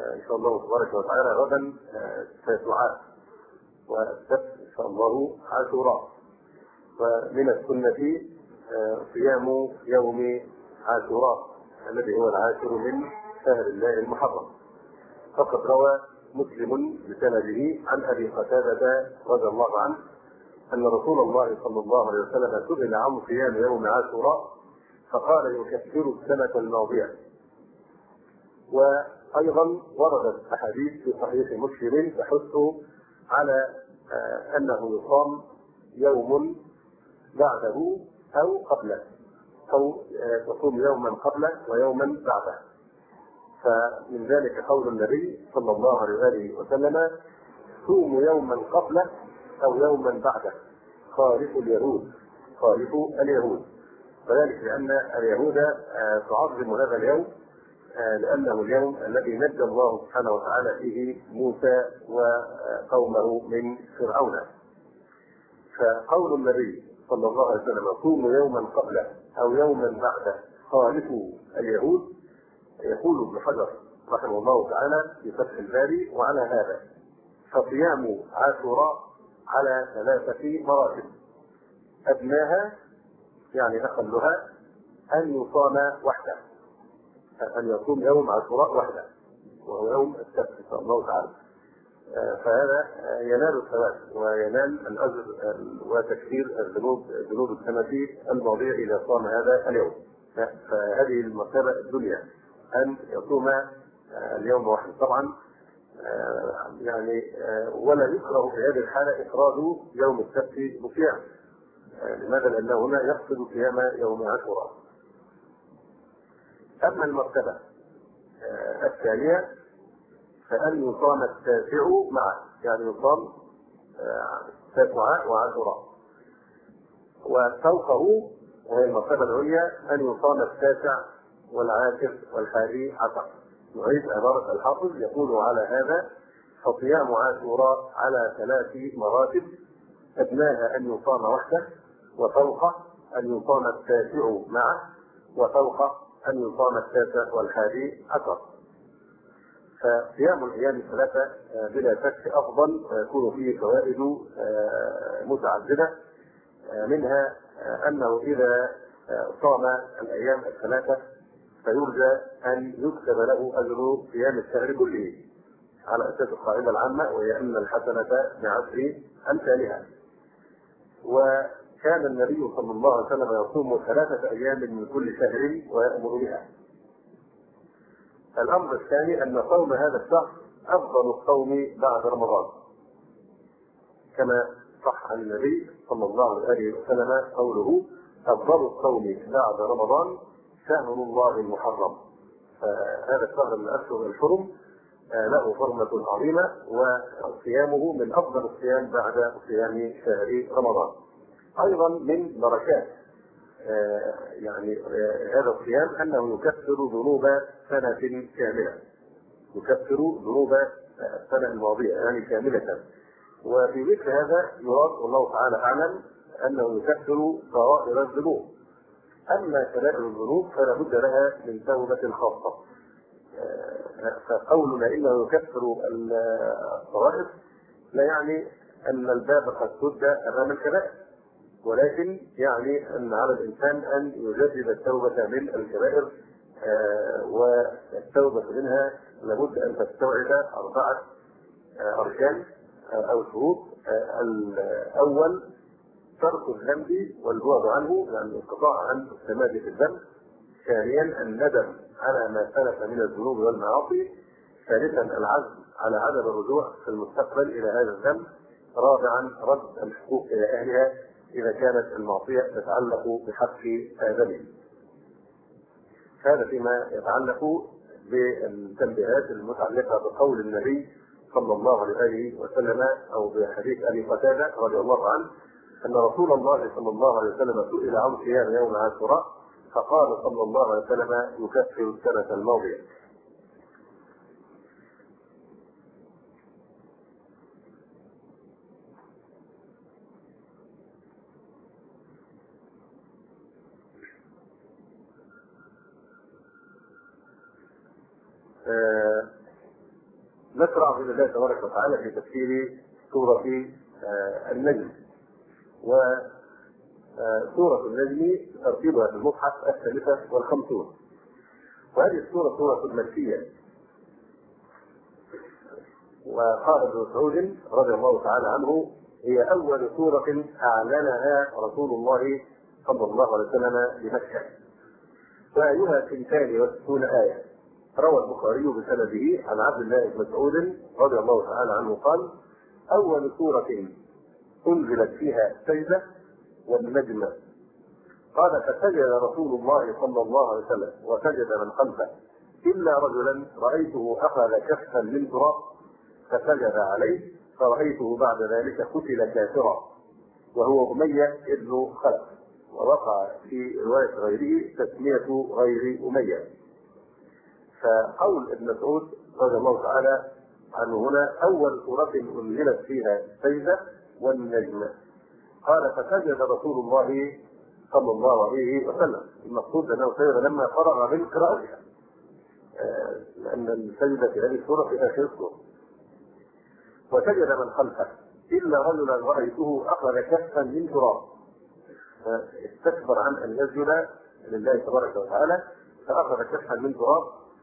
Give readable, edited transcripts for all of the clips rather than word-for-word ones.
إن شاء الله تبارك وتعالى غدا تاسعاء، والسبت إن شاء الله عاشوراء. ومن السنة صيام يوم عاشوراء الذي هو العاشر من شهر الله المحرم. فقد روى مسلم بسنده عن أبي قتادة رضي الله عنه أن رسول الله صلى الله عليه وسلم سئل عن صيام يوم عاشوراء فقال يكفر السنة الماضية. وأيضا وردت أحاديث في صحيح مسلم تحث على أنه يصام يوم بعده أو قبله، أو تصوم يوما قبله ويوما بعده. فمن ذلك قول النبي صلى الله عليه وسلم: صوموا يوما قبله أو يوما بعده خالف اليهود. وذلك لأن اليهود تعظم هذا اليوم لأنه اليوم الذي نجى الله سبحانه وتعالى فيه موسى وقومه من فرعون. فقول النبي صلى الله عليه وسلم: صوموا يوما قبله أو يوما بعده خالفوا اليهود، يقول ابن حجر رحمه الله تعالى في فتح الباري: وعلى هذا فصيام عاشوراء على 3 مراتب. أدناها يعني أقلها أن يصام وحده، أن يصوم يوم عاشوراء وحده وهو يوم السبت إن شاء الله تعالى. فهذا ينال الثواب وينال الأجر وتكفير ذنوب السنة الماضية إذا صام هذا اليوم. فهذه المرتبة الدنيا أن يصوم اليوم واحد. طبعا يعني ولا يكره في هذه الحالة إفراد يوم السبت بصيام. لماذا؟ لأنه هنا يقصد صيام يوم عاشوراء. أما المرتبة الثانية فأن يصام التاسع معه، يعني يصام تاسعاء وعاشوراء. وفوقه وهي المرتبة العليا أن يصام التاسع والعاشر والحادي عشر. نعيد عبارة الحافظ يقول: على هذا فصيام عاشوراء على 3 مراتب. أدناها أن يصام وحده، وفوقه أن يصام التاسع معه، وفوقه أن يصام التاسع والحادي عشر. فصيام الأيام الثلاثة بلا شك أفضل ويكون فيه فوائد متعددة. منها أنه إذا صام الأيام الثلاثة فيرجى أن يكتب له أجر صيام الشهر كله على أساس القاعدة العامة، وهي أن الحسنة ب10 أمثالها. وكان النبي صلى الله عليه وسلم يصوم 3 أيام من كل شهر ويأمر بها. الأمر الثاني أن صوم هذا الشهر أفضل الصوم بعد رمضان، كما صح عن النبي صلى الله عليه وسلم قوله: أفضل الصوم بعد رمضان شهر الله المحرم. فهذا الشهر من أشهر الحرم له حرمة عظيمة، وصيامه من أفضل الصيام بعد صيام شهر رمضان. أيضا من بركات يعني هذا الصيام أنه يكفر ذنوب سنة كاملة، يكفر ذنوب السنة الماضية يعني كاملة. وفي مثل هذا يراد والله تعالى أعلم أنه يكفر صغائر الذنوب. أما كبائر الذنوب فلا بد لها من توبة خاصة. فقولنا إنه يكفر الصغائر لا يعني أن الباب قد سد أمام الكبائر، ولكن يعني أن على الإنسان أن يجدد التوبة من الكبائر، والتوبة منها لابد أن تستوعب 4 أركان أو شروط. الأول ترك الذنب والبعد عنه، يعني الانقطاع عن التمادي في الذنب. ثانيا الندم على ما سلف من الذنوب والمعاصي. ثالثا العزم على عدم الرجوع في المستقبل إلى هذا الذنب. رابعا رد الحقوق إلى أهلها إذا كانت المعصية تتعلق بحق آدمه. هذا فيما يتعلق بالتنبيهات المتعلقة بقول النبي صلى الله عليه وسلم أو بحديث أبي قتادة رضي الله عنه أن رسول الله صلى الله عليه وسلم سئل عن صيام يوم عاشوراء فقال صلى الله عليه وسلم: يكفر السنة الماضية. نشرع بإذن الله تبارك وتعالى في تفسير سورة النجم. وسورة النجم ترتيبها في المصحف 53، وهذه السورة سورة مكية. وقال ابن مسعود رضي الله تعالى عنه: هي أول سورة أعلنها رسول الله صلى الله عليه وسلم بمكة، وآيها 62 آية. روى البخاري بسنده عن عبد الله بن مسعود رضي الله تعالى عنه قال: أول سورة أنزلت فيها السجدة والنجم. قال: فسجد رسول الله صلى الله عليه وسلم وسجد من خلفه إلا رجلا رأيته أخذ كفا من تراب فسجد عليه، فرأيته بعد ذلك قتل كافرا، وهو أمية ابن خلف. ووقع في رواية غيره تسمية غير أمية. فقول ابن مسعود رضي الله تعالى عنه هنا: أول سورة أنزلت فيها السجدة والنجم. قال: فسجد رسول الله صلى الله عليه وسلم. المقصود أنه سجد لما فرغ من قراءتها، لأن السجدة في هذه السورة في آخر السورة. وسجد من خلفه إلا رجلا رأيته أخذ كفا من تراب، استكبر عن أن يسجد لله تبارك وتعالى فأخذ كفا من تراب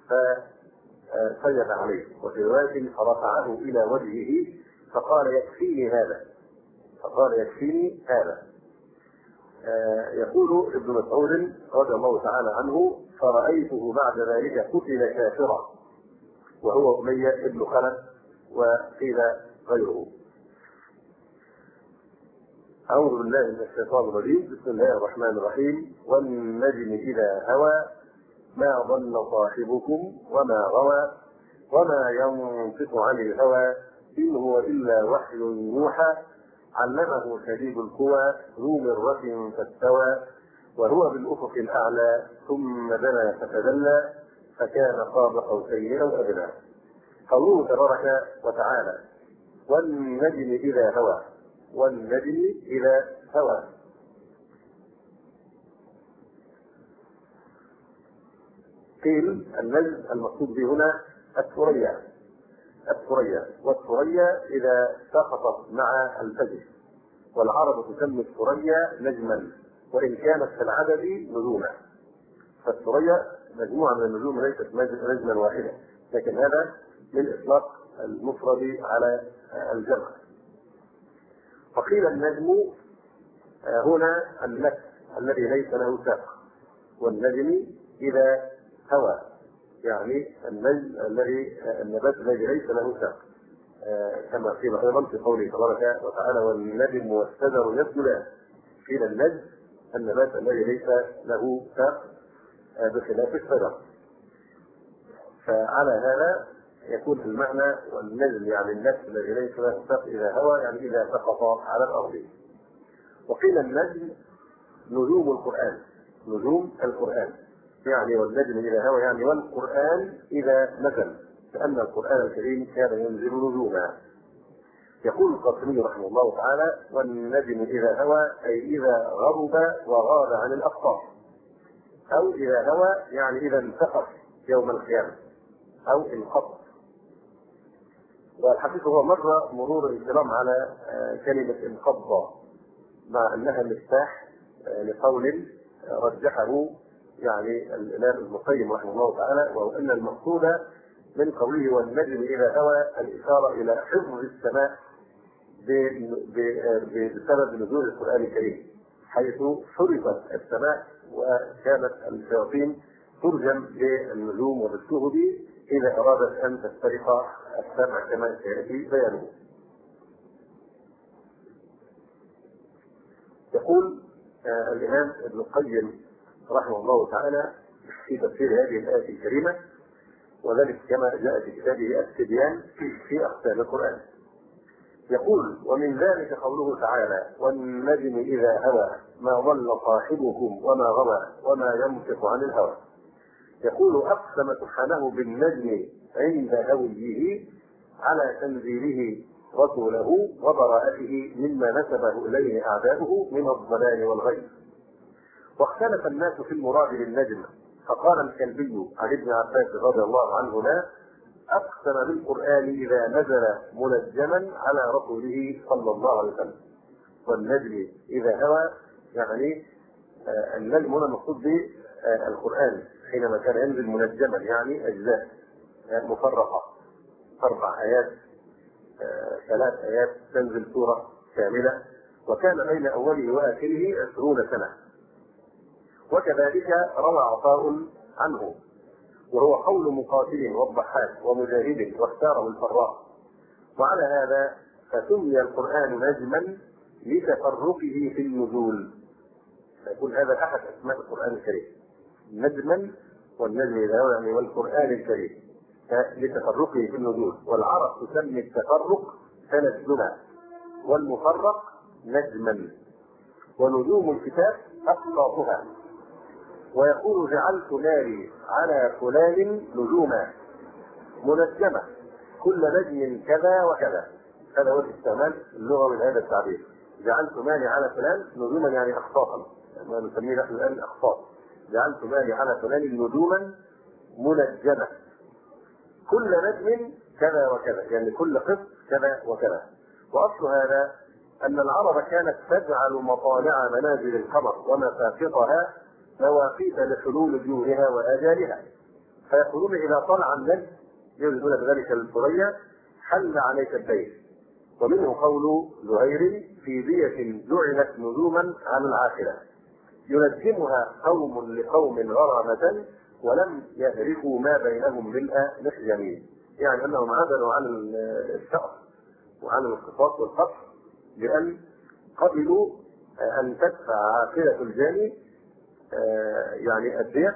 فسجد عليه. وفي رواية فرفعه إلى وجهه فقال: يكفيني هذا، يقول ابن مسعود رضي الله تعالى عنه: فرأيته بعد ذلك قتل كافرا، وهو أمية ابن خلف، وقيل غيره. أعوذ بالله من الشيطان الرجيم. بسم الله الرحمن الرحيم. والنجم إذا هوى ما ضل صاحبكم وما غوى وما ينطق عن الهوى إن هو إلا وحي يوحى علمه شديد القوى ذو مرة فاستوى وهو بالأفق الأعلى ثم دنا فتدلى فكان قاب قوسين أو أدنى. قوله تبارك وتعالى: والنجم إذا هوى. والنجم إذا هوى. قيل النجم المقصود به هنا الثريا، والثريا إذا سقطت مع الفجر، والعرب تسمي الثريا نجما وإن كانت في العدد نجوما. فالثريا مجموعة من النجوم ليست نجما واحدا، لكن هذا من إطلاق المفرد على الجمع. وقيل النجم هنا النفس الذي ليس له ساق، والنجم إذا هوى يعني النبات الذي ليس له ساق، كما قيل أيضا في قوله تبارك وتعالى: والنجم والشجر يسجدان. قيل النجم النبات الذي ليس له ساق بخلاف الشجر. فعلى هذا يكون المعنى والنجم يعني النفس الذي ليس له ساق إذا هوى يعني إذا سقط على الأرض. وقيل النجم نجوم القرآن يعني والنجم إذا هوى يعني والقرآن إذا نزل، لأن القرآن الكريم كان ينزل نجوما. يقول القاسمي رحمه الله تعالى: والنجم إذا هوى أي إذا غرب وغاب عن الأقطار، أو إذا هوى يعني إذا انتقص يوم القيامة أو انقطع. والحقيقة هو مر مرور الكلام على كلمة انقضى مع أنها مفتاح لقول رجحه يعني الإمام ابن القيم رحمه الله تعالى، وهو أن المقصود من قوله والنجم إذا هوى الإشارة إلى حفظ السماء بسبب نزول القرآن الكريم، حيث حرفت السماء وكانت الشياطين ترجم بالنجوم وبالشهب إذا أرادت أن تسترق السمع كما سيأتي بيانه. يقول الإمام ابن القيم رحمه الله تعالى في تفسير هذه الآية الكريمة، وذلك كما جاء في كتابه التبيان في أقسام القرآن. يقول: ومن ذلك قوله تعالى: والنجم إذا هوى ما ضل صاحبكم وما غوى وما ينطق عن الهوى. يقول: أقسم سبحانه بالنجم عند هويه على تنزيله رسوله وبراءته مما نسبه إليه أعداؤه من الضلال والغي. واختلف الناس في المراد بالنجم، فقال الكلبي عن ابن عباس رضي الله عنهما: أقسم بالقرآن إذا نزل منجما على رسوله صلى الله عليه وسلم. والنجم إذا هوى يعني النجم هنا المقصود به القرآن حينما كان ينزل منجما يعني أجزاء مفرقة 4 آيات 3 آيات تنزل سورة كاملة، وكان بين أوله وآخره 20 سنة. وكذلك روى عطاء عنه وهو قول مقاتل والضحاك ومجاهد واختاره الفراء. وعلى هذا فسمي القرآن نجما لتفرقه في النزول، فيكون هذا أحد أسماء القرآن الكريم، نجما والنجم إذا هو يعني والقرآن الكريم لتفرقه في النزول. والعرب تسمي التفرق تنجما والمفرق نجما، ونجوم الكتاب أقطاطها. ويقول جعلت ناري على فلان نجوما منجمة كل نجم كذا وكذا. هذا هو استعمال اللغوي لهذا التعبير، جعلت مالي على فلان نجوما يعني أقطاطا، ما نسميه نحن الآن أقطاط. جعلت مالي على فلان نجوما منجمة كل نجم كذا وكذا، يعني كل قسط كذا وكذا. وأصل هذا أن العرب كانت تجعل مطالع منازل القمر ومساقطها مواقيت لحلول ديونها وآجالها، فيقولون إذا طلع النجم يجدون بذلك الثريا حل عليك الدين. ومنه قول زهير في دية جعلت نجوما على العاقلة ينجمها قوم لقوم غرامة ولم يهرفوا ما بينهم ملء محجمين، يعني أنهم عدلوا عن الشأر وعن القصاص والقتل لأن قبلوا أن تدفع عاقلة الجاني يعني الدية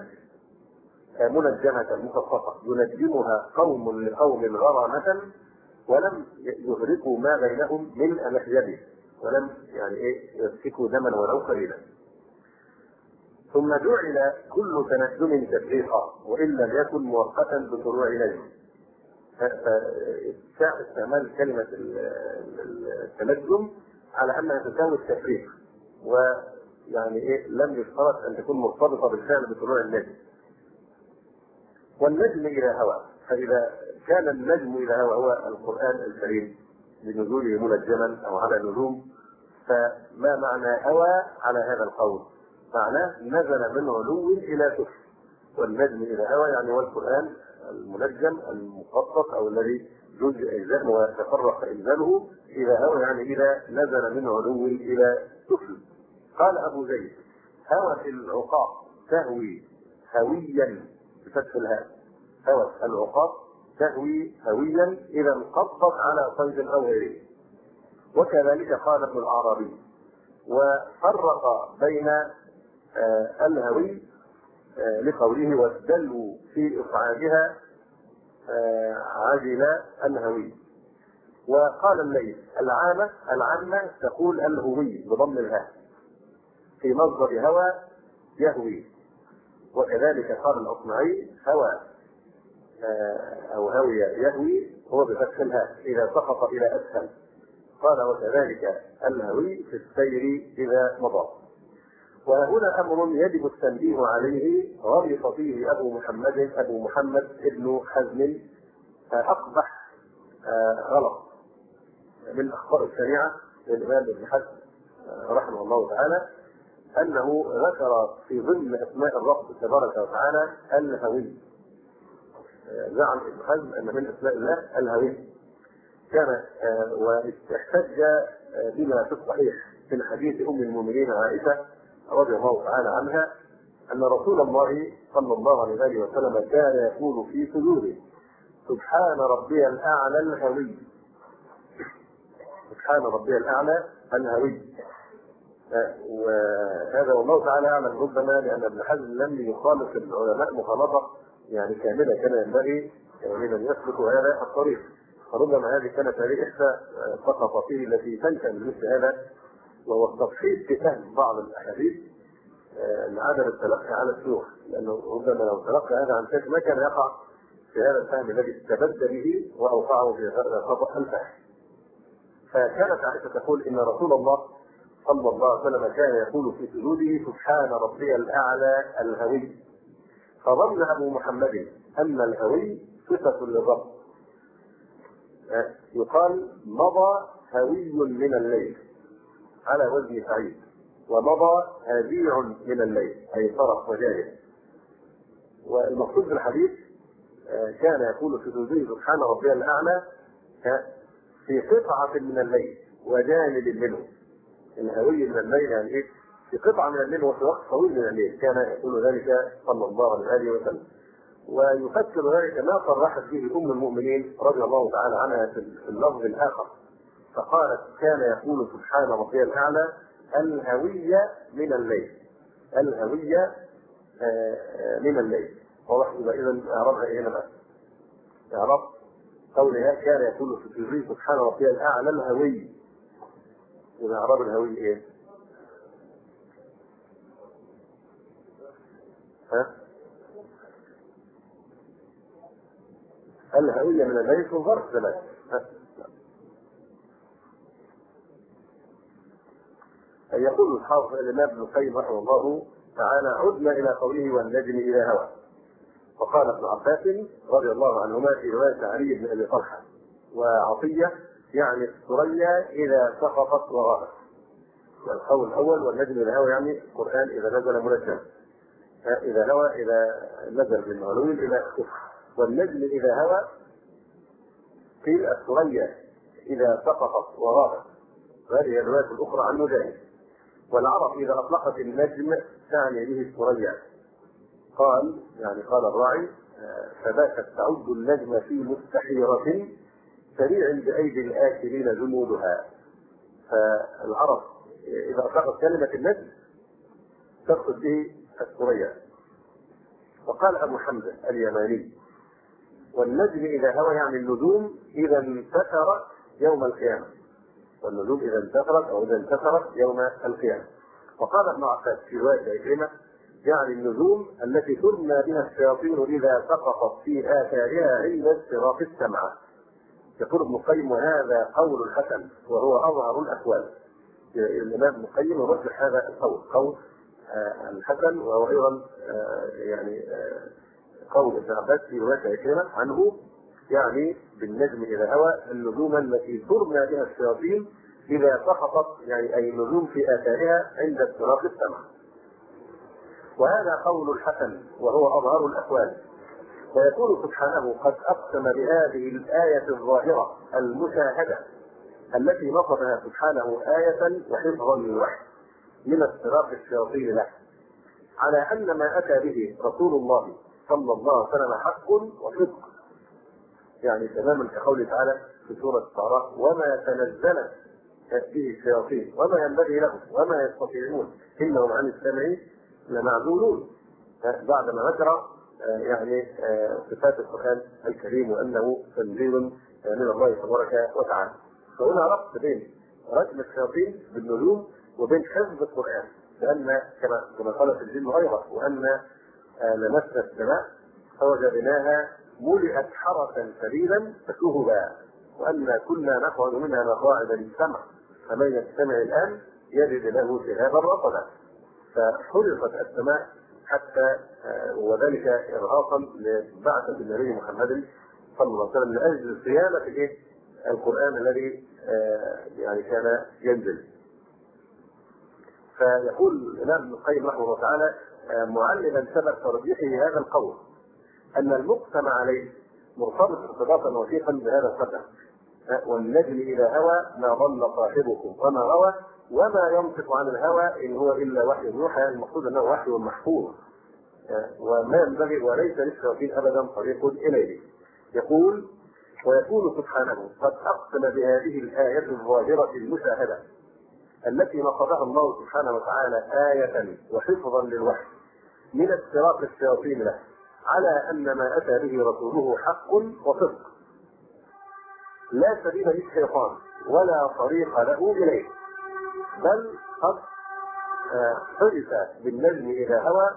منجمة مخصصة ينجمها قوم لقوم غرامة ولم يهرقوا ما بينهم ملء محجبه، ولم يعني يسفكوا دما ولو قليلا. ثم جعل كل تنجم تفريقا وإن لم يكن مؤقتا بطلوع نجم. استعمال كلمة التنجم على أنها تساوي التفريق، ويعني لم يشترط أن تكون مرتبطة بالفعل بطلوع النجم. والنجم إذا هوى، فإذا كان النجم إذا هو القرآن الكريم بنزوله منجما أو على نجوم، فما معنى هوى على هذا القول؟ معناه نزل من علو إلى سفل. والنجم إذا هوى يعني والقرآن المنجم المخصص أو الذي جزء أجزاء ويتفرق إنزاله إذا هوى يعني إذا نزل من علو إلى سفل. قال أبو زيد هوت العقاب تهوي هويا بفتح الهاء، هوت العقاب تهوي هويا إذا انقضت على صيد أو غيره. وكذلك قال ابن العربي وفرق بين الهوي لقوله والدلو في إصعادها عجل الهوي. وقال الليث العامة تقول الهوي بضم الهاء في مصدر هوى يهوي. وكذلك قال الأصمعي هوى أو هوي يهوي هو بفتح الهاء إذا سقط إلى أسفل. قال وكذلك الهوي في السير إذا مضى. وهنا أمر يجب التنبيه عليه غلط فيه أبو محمد ابن حزم أقبح غلط من أخطاء الشريعة للإمام ابن حزم رحمه الله تعالى، أنه ذكر في ضمن أسماء الرب تبارك وتعالى الهوي. زعم ابن حزم أن من أسماء الله الهوي. كان واحتج بما في الصحيح من حديث أم المؤمنين عائشة رضي الله تعالى عنها أن رسول الله صلى الله عليه وسلم كان يقول في سجوده سبحان ربي الأعلى الهوي، سبحان ربي الأعلى الهوي. وهذا والله تعالى أعلم، ربما لأن ابن حزم لم يخالف العلماء مخالطة يعني كاملة كان ينبغي من يسلك هذا الطريق، فربما هذه كانت هذه إحدى سقطته التي تنشأ من مثل هذا، وهو التفصيل في فهم بعض الأحاديث لعدم التلقي على الشيوخ، لأنه ربما لو تلقى هذا عن شيخ ما كان يقع في هذا الفهم الذي استبد به وأوقعه في خطأ الفهم. فكانت عائشة تقول إن رسول الله صلى الله عليه وسلم كان يقول في سجوده سبحان ربي الأعلى الهوي. فظن أبو محمد أن الهوي صفة للرب يقال مضى هوي من الليل على وزن سعيد، ومضى هزيع من الليل أي صرخ وجاهد. والمقصود بالحديث كان يقول في تنزيه سبحان ربي الأعلى في قطعة من الليل وجانب منه. الهوي من الليل يعني إيه؟ في قطعة من الليل وفي وقت طويل من الليل كان يقول ذلك صلى الله عليه وسلم. ويفسر ذلك ما صرحت به أم المؤمنين رضي الله تعالى عنها في اللفظ الآخر، فقالت كان يقول سبحان ربي الأعلى الهوية من الليل، الهوية من الليل. واضح؟ إذا إعرابها هنا بقى إعراب قولها كان يقول في الجزء سبحان ربي الأعلى الهوي. وإعراب الهوي إيه؟ الهوية من الليل في ظرف زمان. يقول الحافظ الإمام ابن القيم رحمه الله تعالى عدنا إلى قوله والنجم إذا هوى. وقال ابن عباس رضي الله عنهما في رواية علي بن أبي طلحة وعطية يعني الثريا إذا سقطت وغابت. القول الأول والنجم إذا هوى يعني القرآن إذا نزل منجما، إذا هوى إذا نزل بالمعلوم إلى كفر. والنجم إذا هوى قيل الثريا إذا سقطت وغابت، وهذه الرواية الأخرى عن مجاهد. والعرب إذا أطلقت النجم تعني به الثريا. قال يعني قال الراعي فباتت تعد النجم في مستحيرة سريع بأيدي الآكلين جنودها. فالعرب إذا أطلقت كلمة النجم تقصد به الثريا. وقال أبو حمزة اليماني والنجم إذا هوى يعني النجوم إذا انتثرت يوم القيامة، والنجوم إذا انتثرت أو إذا انتثرت يوم القيامة. وقال ابن عباس في رواية عكرمة يعني النجوم التي ترمى بها الشياطين إذا سقطت في آثارها عند استراق السمعة. يقول ابن القيم وهذا قول الحسن وهو أظهر الأقوال. الإمام ابن القيم يرجح هذا القول، قول الحسن، وهو أيضا يعني قول ابن عباس في رواية عكرمة عنه يعني بالنجم إذا هوى النجوم التي ترمى بها الشياطين إذا سقطت يعني أي نجوم في آثارها عند استراق السمعة. وهذا قول الحسن وهو أظهر الأقوال. ويقول سبحانه قد أقسم بهذه الآية الظاهرة المشاهدة التي نصبها سبحانه آية وحفظا للوحي من استراق الشياطين له على أن ما أتى به رسول الله صلى الله عليه وسلم حق وصدق، يعني تماما كقوله تعالى في سورة الأعراف وما تنزلت به الشياطين وما ينبغي لهم وما يستطيعون إنهم عن السمع لمعزولون، بعدما ذكر يعني صفات القرآن الكريم وأنه تنزيل من الله تبارك وتعالى. فهنا ربط بين رجم الشياطين بالنجوم وبين حفظ القرآن، لأن كما قالت الجن أيضا وأن لمسنا السماء فوجدناها ملئت حرسا شديدا فشهبا وأن كنا نقعد منها مقاعد للسمع فمن يستمع الآن يجد له شهابا رصدا. فحرقت السماء حتى وذلك إرهاقا لبعثة النبي محمد صلى الله عليه وسلم لأجل صيانة القرآن الذي يعني كان ينزل. فيقول الإمام ابن القيم رحمه الله تعالى معلما سبب ترجيحه هذا القول أن المقسم عليه مرتبط ارتباطا وثيقا بهذا القدر. والنجم إذا هوى ما ضل صاحبكم وما روى وما ينطق عن الهوى إن هو إلا وحي يوحى. المقصود أنه وحي محفوظ وما ينبغي وليس للشياطين أبدا طريق إليه. يقول ويقول سبحانه قد أقسم بهذه الآية الظاهرة المشاهدة التي نصبها الله سبحانه وتعالى آية وحفظا للوحي من استراق الشياطين له على أن ما أتى به رسوله حق وصدق لا سبيل للشيطان ولا طريق له إليه، بل قد حدث بالنجم إذا هوى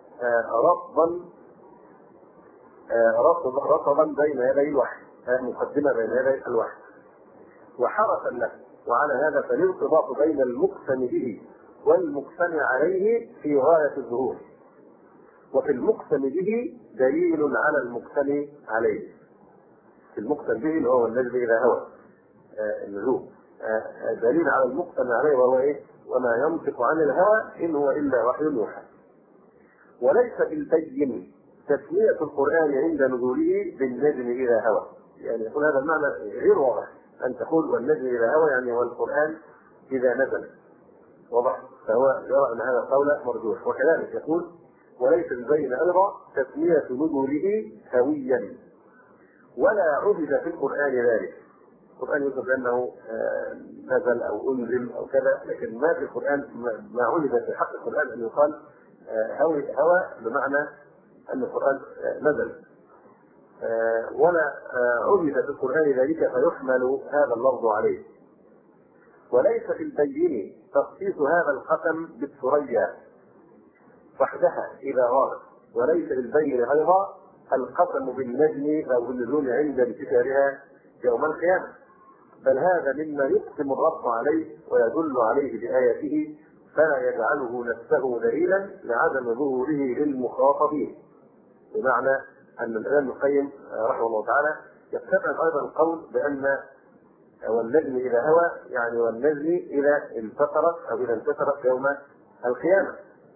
رصدا بين يدي الوحي، مقدمة بين يدي الوحي وحرسا له. وعلى هذا فالارتباط بين المقسم به والمقسم عليه في غاية الظهور، وفي المقسم به دليل على المقسم عليه. في المقسم به اللي هو النجم إذا هوى، النجوم، دليل على المقسم عليه وهو إيه؟ وما ينطق عن الهوى إن هو إلا وحي يوحى. وليس بالبين تسمية القرآن عند نزوله بالنجم إذا هوى، يعني يكون هذا المعنى غير واضح، أن تقول والنجم إذا هوى يعني والقرآن إذا نزل، واضح؟ فهو يرى أن هذا القول مرجوح. وكذلك يقول وليس بالبين أيضا تسمية نزوله هويا، ولا عبد في القرآن ذلك. القرآن يوصف بأنه نزل أو أنزل أو كذا، لكن ما في القرآن ما عبد في حق القرآن أن يقال هوى بمعنى أن القرآن نزل، ولا عبد في القرآن ذلك فيحمل هذا اللفظ عليه. وليس في البين تخصيص هذا القسم بالثريا وحدها إذا غابت، وليس بالبين أيضا القسم بالنجم أو بالنجوم عند انتشارها يوم القيامة، بل هذا مما يقسم الرب عليه ويدل عليه بآياته، فلا يجعله نفسه دليلا لعدم ظهوره للمخاطبين. بمعنى أن الإمام ابن القيم رحمه الله تعالى يستبعد أيضا القول بأن والنجم إذا هوى يعني والنجم إذا انتصرت أو إذا انتصرت يوم القيامة.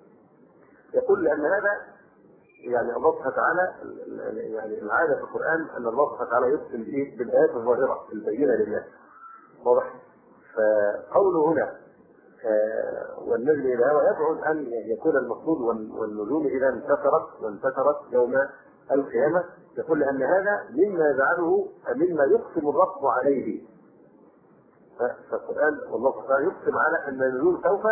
يقول لأن هذا يعني الله سبحانه وتعالى يعني العادة في القرآن أن الله سبحانه وتعالى يقسم بالآيات الظاهرة البينة للناس، واضح؟ فقوله هنا والنجم إذا هوى يبعد أن يكون المقصود والنجوم إذا انتصرت يوم القيامة. يقول لأن هذا مما يجعله مما يقسم الرب عليه، فالقرآن والله سبحانه وتعالى يقسم على أن النجوم سوف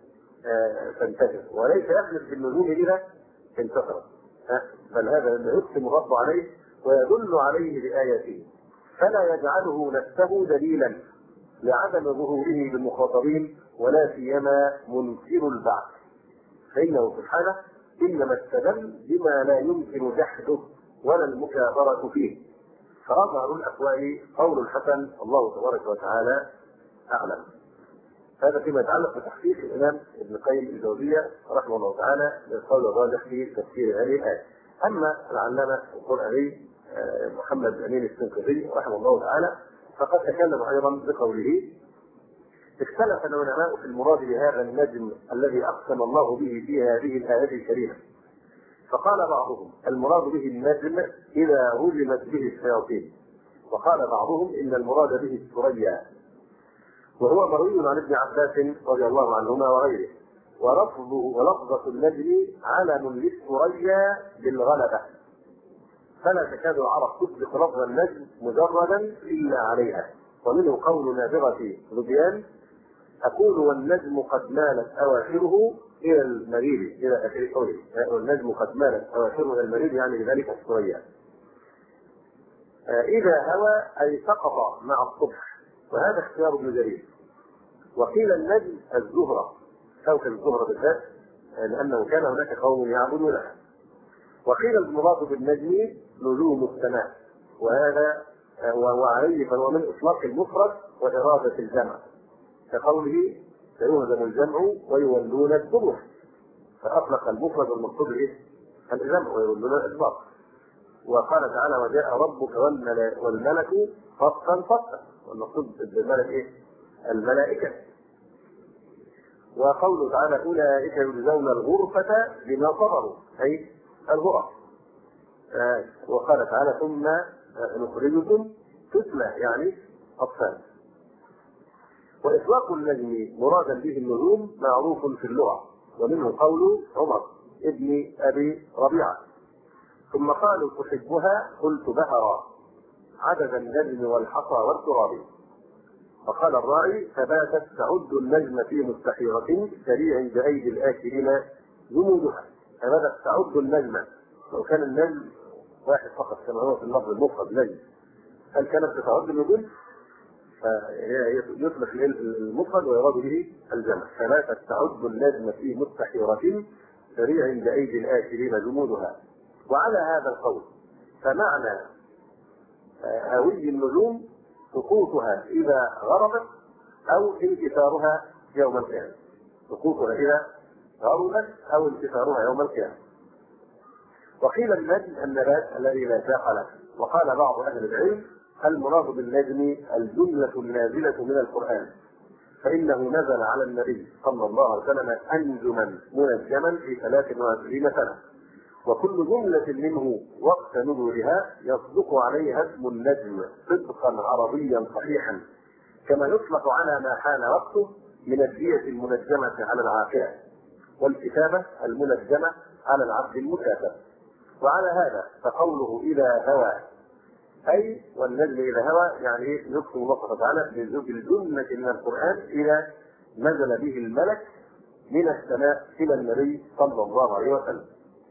تنتصر، وليس يحلف بالنجوم إذا انتصرت، بل هذا مما يقسم الرب عليه ويدل عليه بآياته، فلا يجعله نفسه دليلا لعدم ظهوره بالمخاطبين ولا سيما منكر البعث، فإنه سبحانه إنما استدل بما لا يمكن جحده ولا المكابرة فيه. فأظهر الأقوال قول الحسن الله تبارك وتعالى أعلم. هذا فيما يتعلق بتحقيق الإمام ابن القيم الجوزية رحمه الله تعالى للقول الراجح في تفسير هذه الآية. أما العلامة القرآني محمد أمين الشنقيطي رحمه الله تعالى فقد تكلم أيضا بقوله اختلف العلماء في المراد بهذا النجم الذي أقسم الله به في هذه الآية الكريمة، فقال بعضهم المراد به النجم إذا هزمت به الشياطين، وقال بعضهم إن المراد به الثريا، وهو مروي عن ابن عباس رضي الله عنهما وغيره. ولفظة النجم علم للثريا بالغلبة، فلا تكاد العرب تطلق لفظ النجم مجردا إلا عليها. ومنه قول نابغة ذبيان أقول والنجم قد مالت أواخره إلى المريد، إلى آخر قوله والنجم قد مالت أواخره إلى المريد، يعني لذلك الثريا. إذا هوى أي سقط مع الصبح، وهذا اختيار ابن جرير. وقيل النجم الزهرة، كوكب الزهرة بالذات لأنه كان هناك قوم يعبدونها. وقيل المراد بالنجم نجوم السماء، وهذا وعليه فهو من إطلاق المفرد وإرادة الجمع، كقوله سيهزم الجمع ويولون الدبر، فأطلق المفرد والمقصود به الجمع ويولون الإطلاق. وقال تعالى وجاء ربك والملك صفا صفا، والمقصود بالملك إيه؟ الملائكة. وقوله تعالى أولئك يجزون الغرفة بما صبروا، أي الغرف. وقال تعالى ثم نخرجكم طفلا، يعني أطفال. وإطلاق النجم مرادا به النجوم معروف في اللغة، ومنه قول عمر ابن أبي ربيعة ثم قالوا تحبها قلت بهرا عدد النجم والحصى والتراب. فقال الراعي فباتت تعد النجم في مستحيرة سريع بأيدي الآكلين جمودها. فبدت تعد النجم، لو كان النجم واحد فقط كما هو في اللفظ المفرد نجم، هل كانت تعد النجوم؟ يطلق المفرد ويراد به الجمع. فباتت تعد النجم في مستحيرة سريع بأيدي الآكلين جمودها. وعلى هذا القول فمعنى هوي النجوم سقوطها إذا غربت أو انكسارها يوم القيامة، سقوطها إذا غربت أو انكسارها يوم القيامة. وقيل النجم النبات الذي لا ساق له، وقال بعض أهل العلم المراد بالنجم الجملة النازلة من القرآن، فإنه نزل على النبي صلى الله عليه وسلم أنجما منجما في 23 سنة، وكل جملة منه وقت نزولها يصدق عليها اسم النجم صدقا عربيا صحيحا، كما يطلق على ما حان وقته من الدية المنجمة على العاقلة والكتابة المنجمة على العبد المكاتب. وعلى هذا فقوله إذا هوى، أي والنجم إذا هوى يعني يقسم الله تعالى بالجملة من القرآن إذا نزل به الملك من السماء إلى النبي صلى الله عليه وسلم.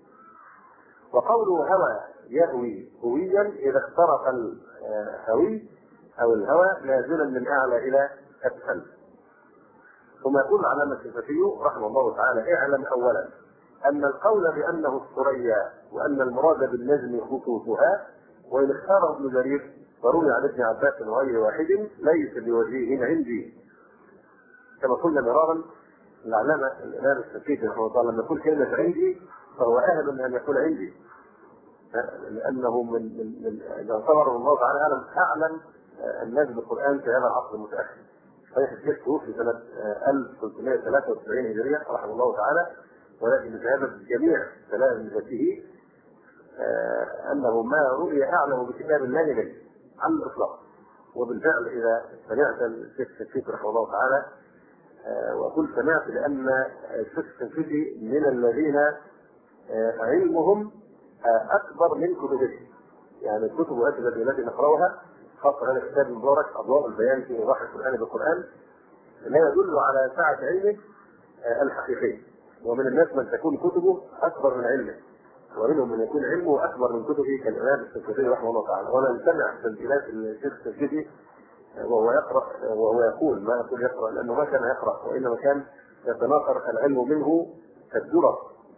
وقوله هوى يهوي هويا إذا اخترق الهوي أو الهوى نازلا من أعلى إلى أسفل. ثم يقول العلامة الشافعي رحمه الله تعالى اعلم أولا أن القول بأنه الثريا وأن المراد بالنجم خطوطها، وإن اختاره ابن جرير وروي عن ابن عباس وغير واحد ليس بوجيه عندي. كما قلنا مرارا العلامة الإمام الشافعي رحمه الله لما يقول كلمة عندي فهو أهل أن يقول عندي، لأنه من يعتبر الله تعالى أعلم الناس بالقرآن في هذا العصر المتأخر. صحيح الشيخ توفي سنة 1393 هجرية رحمه الله تعالى، ولكن بشهادة جميع تلامذته أنه ما رؤي أعلم بكتاب الله منه على الإطلاق. وبالفعل إذا سمعت الشيخ الشنقيطي رحمه الله تعالى، وقل سمعت لأن الشيخ الشنقيطي من الذين علمهم أكبر من كتبه، يعني الكتب التي نقرأها خاصة هذا الكتاب المبارك أضواء البيان في إيضاح القرآن بالقرآن لا يدل على سعة علمه الحقيقي. ومن الناس من تكون كتبه أكبر من علمه، ومنهم من يكون علمه أكبر من كتبه كالإمام الشنقيطي رحمه الله تعالى. وأنا سمع تسجيلات الشيخ الشنقيطي وهو يقرأ وهو يقول، ما أقول يقرأ لأنه ما كان يقرأ وإنما كان يتناثر العلم منه كالدرر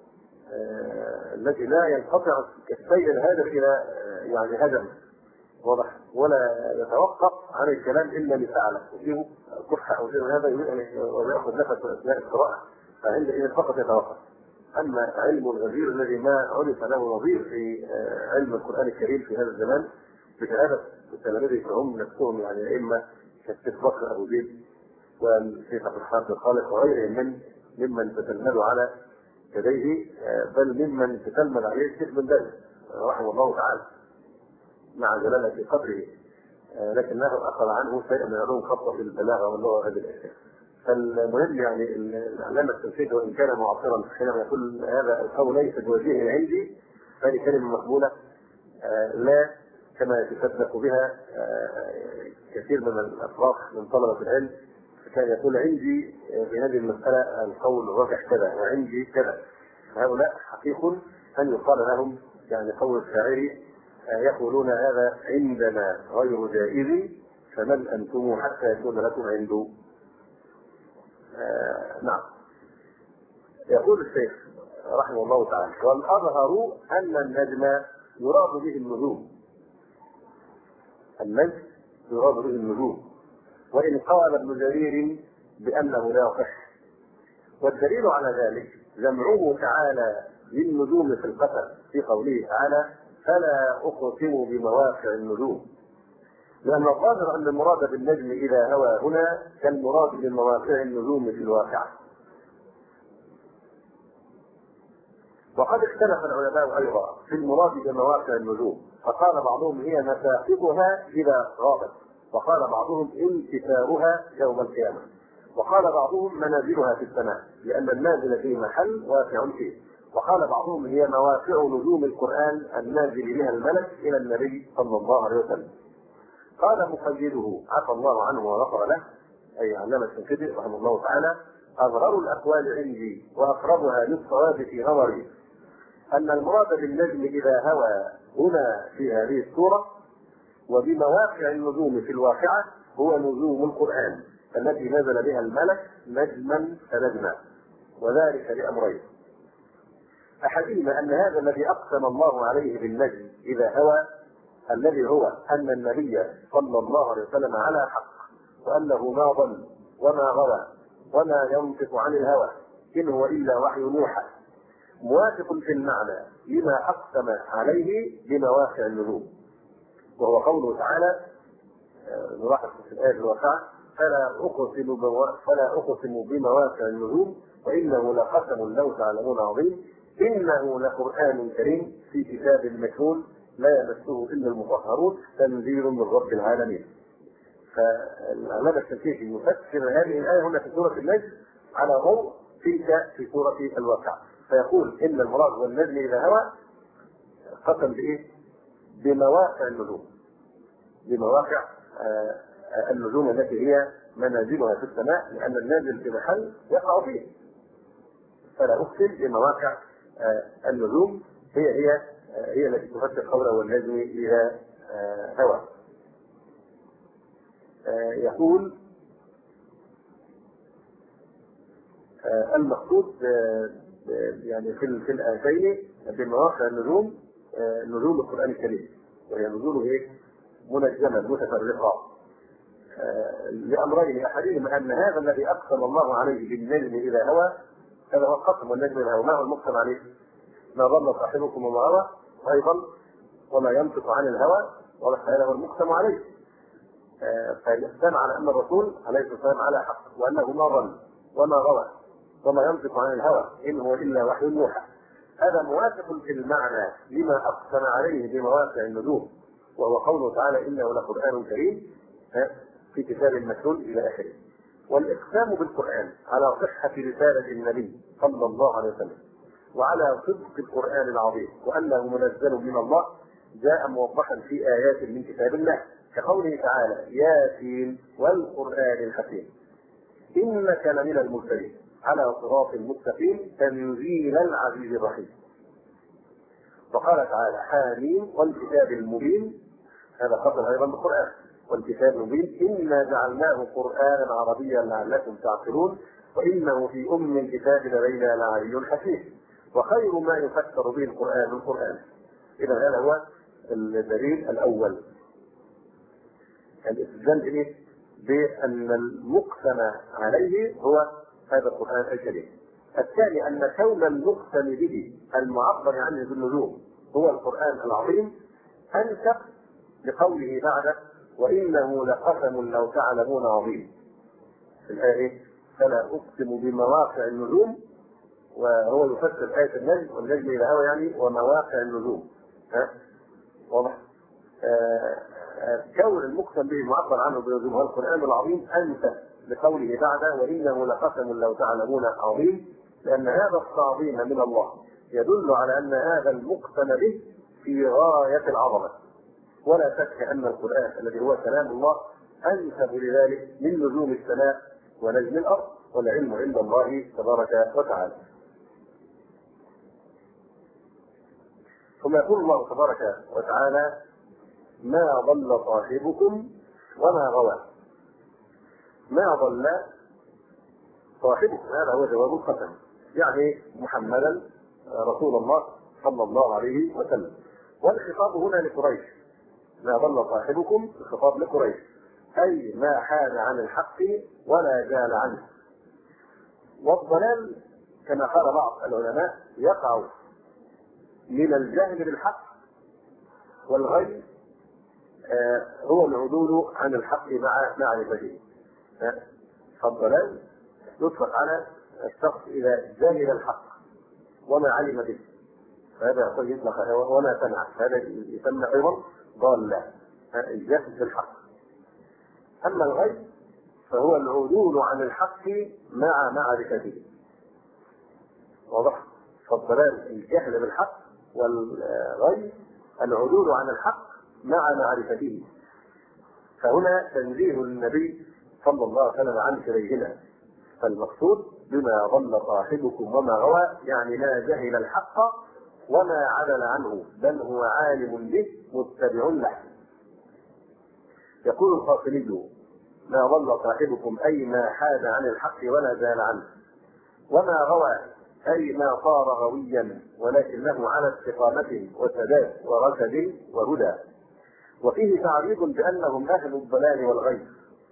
التي لا ينقطع كالسيل الهادف إلى يعني هدم واضح، ولا يتوقف عن الكلام إلا لفعله يجيبه كفحة أو شيء هذا ويأخذ نفس أثناء القراءة، فعندئذ فقط يتوقف. أما علم الغزير الذي ما عرف له نظير في علم القرآن الكريم في هذا الزمان بشهادة التلاميذ فهم نفسهم يعني أئمة كالشيخ بكر أبو زيد والشيخ عبد الحميد الخالق وغيرهم ممن تتلمذوا على يديه، بل ممن تتلمذ عليه الشيخ بن باز رحمه الله تعالى مع جلالة قدره، لكنه أخذ عنه شيئا من علوم خاصة في البلاغة واللغة هذه الأشياء. فالمهم يعني العلامة الشنقيطي وإن كان معاصرا حينما يقول هذا القول ليس بوجيه عندي، هذه كلمة مقبولة لا كما يتصدق بها كثير من الأفراح من طلبة العلم، كان يقول عندي في هذه المسألة القول الراجح كذا وعندي كذا. هؤلاء حقيق أن يقال لهم يعني قول الشاعري يقولون هذا عندنا غير جائز فمن أنتم حتى يكون لكم عنده. نعم. يقول الشيخ رحمه الله تعالى والأظهر أن النجم يراد به النجوم، النجم يراد به النجوم، وإن قال ابن جرير بأنه لا يصح. والدليل على ذلك جمعه تعالى للنجوم في القسم في قوله تعالى فلا أقسم بمواقع النجوم، لأن الظاهر أن المراد بالنجم إذا هوى هنا كالمراد بمواقع النجوم في الواقعة. وقد اختلف العلماء أيضا في المراد بمواقع النجوم، فقال بعضهم هي مساقطها إذا غابت، وقال بعضهم انتفاؤها يوم القيامة، وقال بعضهم منازلها في السماء لأن النازل في محل واقع فيه، وقال بعضهم هي مواقع نجوم القرآن النازل بها الملك إلى النبي صلى الله عليه وسلم. قال مقيده عفى الله عنه وغفر له أي علامة الشنقيطي رحمه الله تعالى أظهر الأقوال عندي وأقربها للصواب في نظري أن المراد بالنجم إذا هوى هنا في هذه السورة وبمواقع النجوم في الواقعة هو نجوم القرآن التي نزل بها الملك نجما فنجما، وذلك لأمرين: أحدهما أن هذا الذي أقسم الله عليه بالنجم إذا هوى الذي هو أن النبي صلى الله عليه وسلم على حق، وأنه ما ضل وما غوى وما ينطق عن الهوى إن هو إلا وحي يوحى، موافق في المعنى لما أقسم عليه بمواقع النجوم. وهو قوله تعالى نلاحظ في الآية الواقعة فلا أقسم بمواقع النجوم وإنه لقسم لو تعلمون عظيم إنه لقرآن كريم في كتاب مكنون لا يمسه إلا المطهرون تنزيل من رب العالمين. فالعلامة الشنقيطي يفسر هذه الآية هنا في سورة النجم على ضوء تلك في سورة الواقعة، فيقول إن المراد والنجم إذا هوى قسم بإيه؟ بمواقع النجوم، بمواقع النجوم التي هي منازلها في السماء، لأن النازل في محل يقع فيه. فلا أقسم بمواقع النجوم هي التي تفسر قوله والنجم إذا هوى. يقول المقصود يعني في الآيتين بمواقع النجوم نزول القرآن الكريم، وهي نزوله منجمة متفرقة لأمرين، أحدهما أن هذا الذي أقسم الله عليه بالنجم إذا هوى هذا هو القسم، والنجم إذا هوى ما هو المقسم عليه؟ ما ضل صاحبكم وما غوى، أيضا وما ينطق عن الهوى هذا هو المقسم عليه. فالإقسام على أن الرسول عليه الصلاة والسلام على حق، وأنه ما ضل وما غوى وما ينطق عن الهوى إن هو إلا وحي يوحى، هذا موافق في المعنى لما أقسم عليه بمواقع النجوم، وهو قوله تعالى إنه لقرآن كريم في كتاب مكنون إلى آخره. والإقسام بالقرآن على صحة رسالة النبي صلى الله عليه وسلم وعلى صدق القرآن العظيم وأنه منزل من الله جاء موضحا في آيات من كتاب الله، كقوله تعالى ياسين والقرآن الحكيم إنك لمن المرسلين على صراط مستقيم تنزيل العزيز الرحيم. وقال تعالى حاميم والكتاب المبين، هذا قسم أيضا بالقرآن، والكتاب المبين إنا جعلناه قرآنا عربيا لعلكم تعقلون وإنه في أم الكتاب لدينا لعلي حكيم وخير ما يفسر به القرآن. إذا هذا هو الدليل الأول، الاستدلال بأن المقسم عليه هو هذا القرآن الكريم. الثاني أن كون المقسم به المعبر عنه بالنجوم هو القرآن العظيم أنسب لقوله بعد وإنه لقسم لو تعلمون عظيم في الآية فلا أقسم بمواقع النجوم، وهو يفسر آية النجم والنجم إذا هوى يعني ومواقع النجوم. واضح؟ كون المقسم به المعبر عنه بالنجوم هو القرآن العظيم أنسب لقوله بعد وإنه لقسم لو تعلمون عظيم، لأن هذا التعظيم من الله يدل على أن هذا المقسم به في غاية العظمة، ولا شك أن القرآن الذي هو كلام الله أنسب لذلك من نجوم السماء ونجم الأرض، والعلم عند الله تبارك وتعالى. ثم يقول الله تبارك وتعالى ما ضل صاحبكم وما غوى. ما ضل صاحبكم هذا هو جواب القسم، يعني محمدا رسول الله صلى الله عليه وسلم، والخطاب هنا لقريش. ما ضل صاحبكم الخطاب لقريش، أي ما حاد عن الحق ولا زال عنه. والضلال كما قال بعض العلماء يقع من الجهل بالحق، والغي هو العدول عن الحق مع معرفته. فالضلال يطلق على الشخص إذا جهل الحق وما علم به، فهذا يطلق وما سمع، هذا يسمى أيضا ضالا، الجهل بالحق. أما الغي فهو العدول عن الحق مع معرفته. واضح؟ فالضلال الجهل بالحق، والغي العدول عن الحق مع معرفته. فهنا تنزيه النبي صلى الله عليه وسلم عن كريهنا. فالمقصود بما ضل صاحبكم وما غوى يعني ما جهل الحق وما عدل عنه، بل هو عالم به متبع له. يقول القاسمي ما ضل صاحبكم أي ما حاد عن الحق ولا زال عنه، وما غوى أي ما صار غويا ولكنه على استقامة وسداد ورشد وهدى. وفيه تعريض بأنهم أهل الضلال والغي،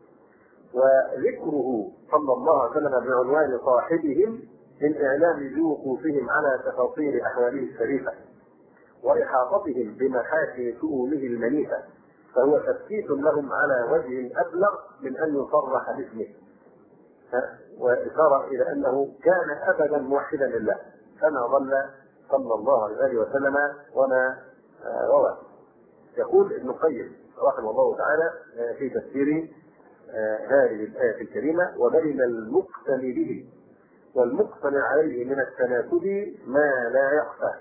وذكره صلى الله عليه وسلم بعنوان صاحبهم من إعلام بوقوفهم على تفاصيل أحواله الشريفة وإحاطتهم بمحاسن شؤونه المنيفة فهو تثبيت لهم على وجه أبلغ من أن يصرح باسمه، وإشارة إلى أنه كان أبدا موحدا لله كما ظل صلى الله عليه وسلم وما روى. يقول ابن القيم رحمه الله تعالى في تفسير هذه الآية الكريمة: وبين المقسم به والمقسم عليه من التناسب ما لا يخفى.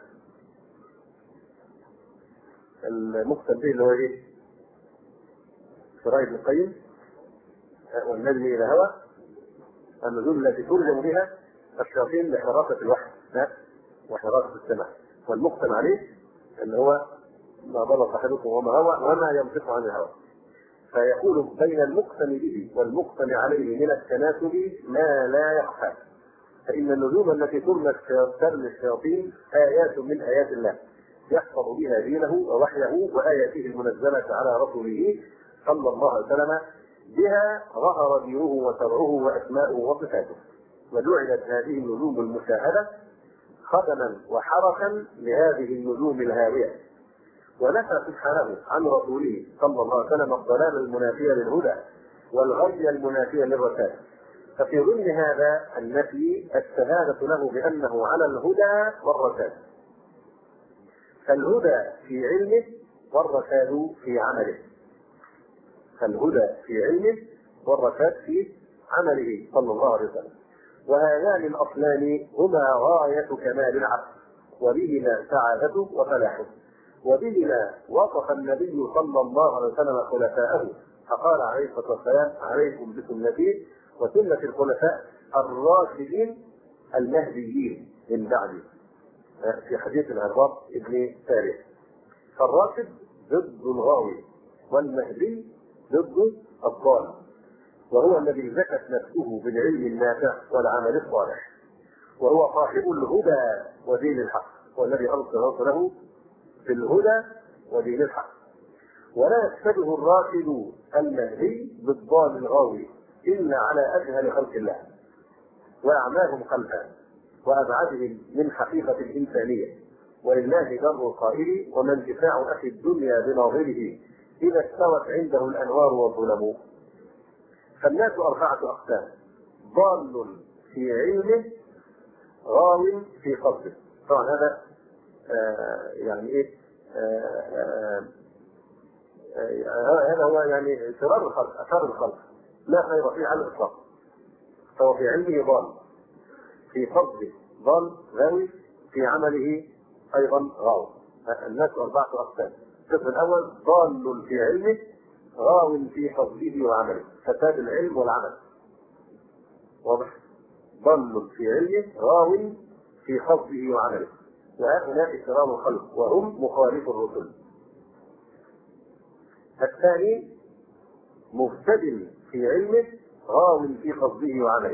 المقسم به اللي هو ايه؟ في رأي ابن القيم: والنجم إلى هوى، النجوم التي ترجم بها الشياطين لحراسة الوحي وحراسة السماء. والمقسم عليه اللي هو ما ضل صاحبكم وما هوى وما ينطق عن الهوى. فيقول بين المقسم به والمقسم عليه من التناسب ما لا يخفى، فإن النجوم التي ترمى الشياطين آيات من آيات الله يحفظ بها دينه ووحيه وآياته المنزلة على رسوله صلى الله عليه وسلم، بها ظهر دينه وشرعه وأسماؤه وصفاته. وجعلت هذه النجوم المشاهدة خدما وحرسا لهذه النجوم الهاوية. ونفى سبحانه عن رسوله صلى الله عليه وسلم الضلال المنافي للهدى والغي المنافي للرشاد. ففي ضمن هذا النفي الشهادة له بأنه على الهدى والرشاد، فالهدى في علمه والرشاد في عمله. فالهدى في علمه والرشاد في عمله صلى الله عليه وسلم. وهذان الأصلان هما غاية كمال العبد، وبهما سعادته وفلاحه، وبهما وصف النبي صلى الله عليه وسلم خلفاءه، فقال عليه الصلاة والسلام: عليكم بسنتي وسنة الخلفاء الراشدين المهديين من بعدي، في حديث العرباض ابن ثابت. فالراشد ضد الغاوي والمهدي ضد الضال، وهو الذي زكت نفسه بالعلم النافع والعمل الصالح، وهو صاحب الهدى ودين الحق، والذي أرسل رسله في الهدى ودين الحق. ولا يشبه الراشد المهدي بالضال الغاوي إلا على أجهل خلق الله وأعماهم خلفا وأبعدهم من حقيقة الإنسانية. ولله در القائل: وما انتفاع أخي الدنيا بناظره إذا استوت عنده الأنوار والظلم. فالناس أربعة أقسام: ضال في علمه، غاو في قصده. طبعا هذا يعني ايه؟ هذا هو يعني شرار الخلق، أشر الخلق، لا خير فيه على الإطلاق. فهو في علمه ضال، في قصده ضال غاوي، في عمله أيضا غاو. الناس أربعة أقسام. القسم الأول: ضال في علمه، غاو في قصده وعمله، فساد العلم والعمل. واضح؟ ضال في علمه، غاو في قصده وعمله، وهؤلاء شرار الخلق وهم مخالف الرسل. الثاني: مهتد في علمه، غاو في قصده وعمله.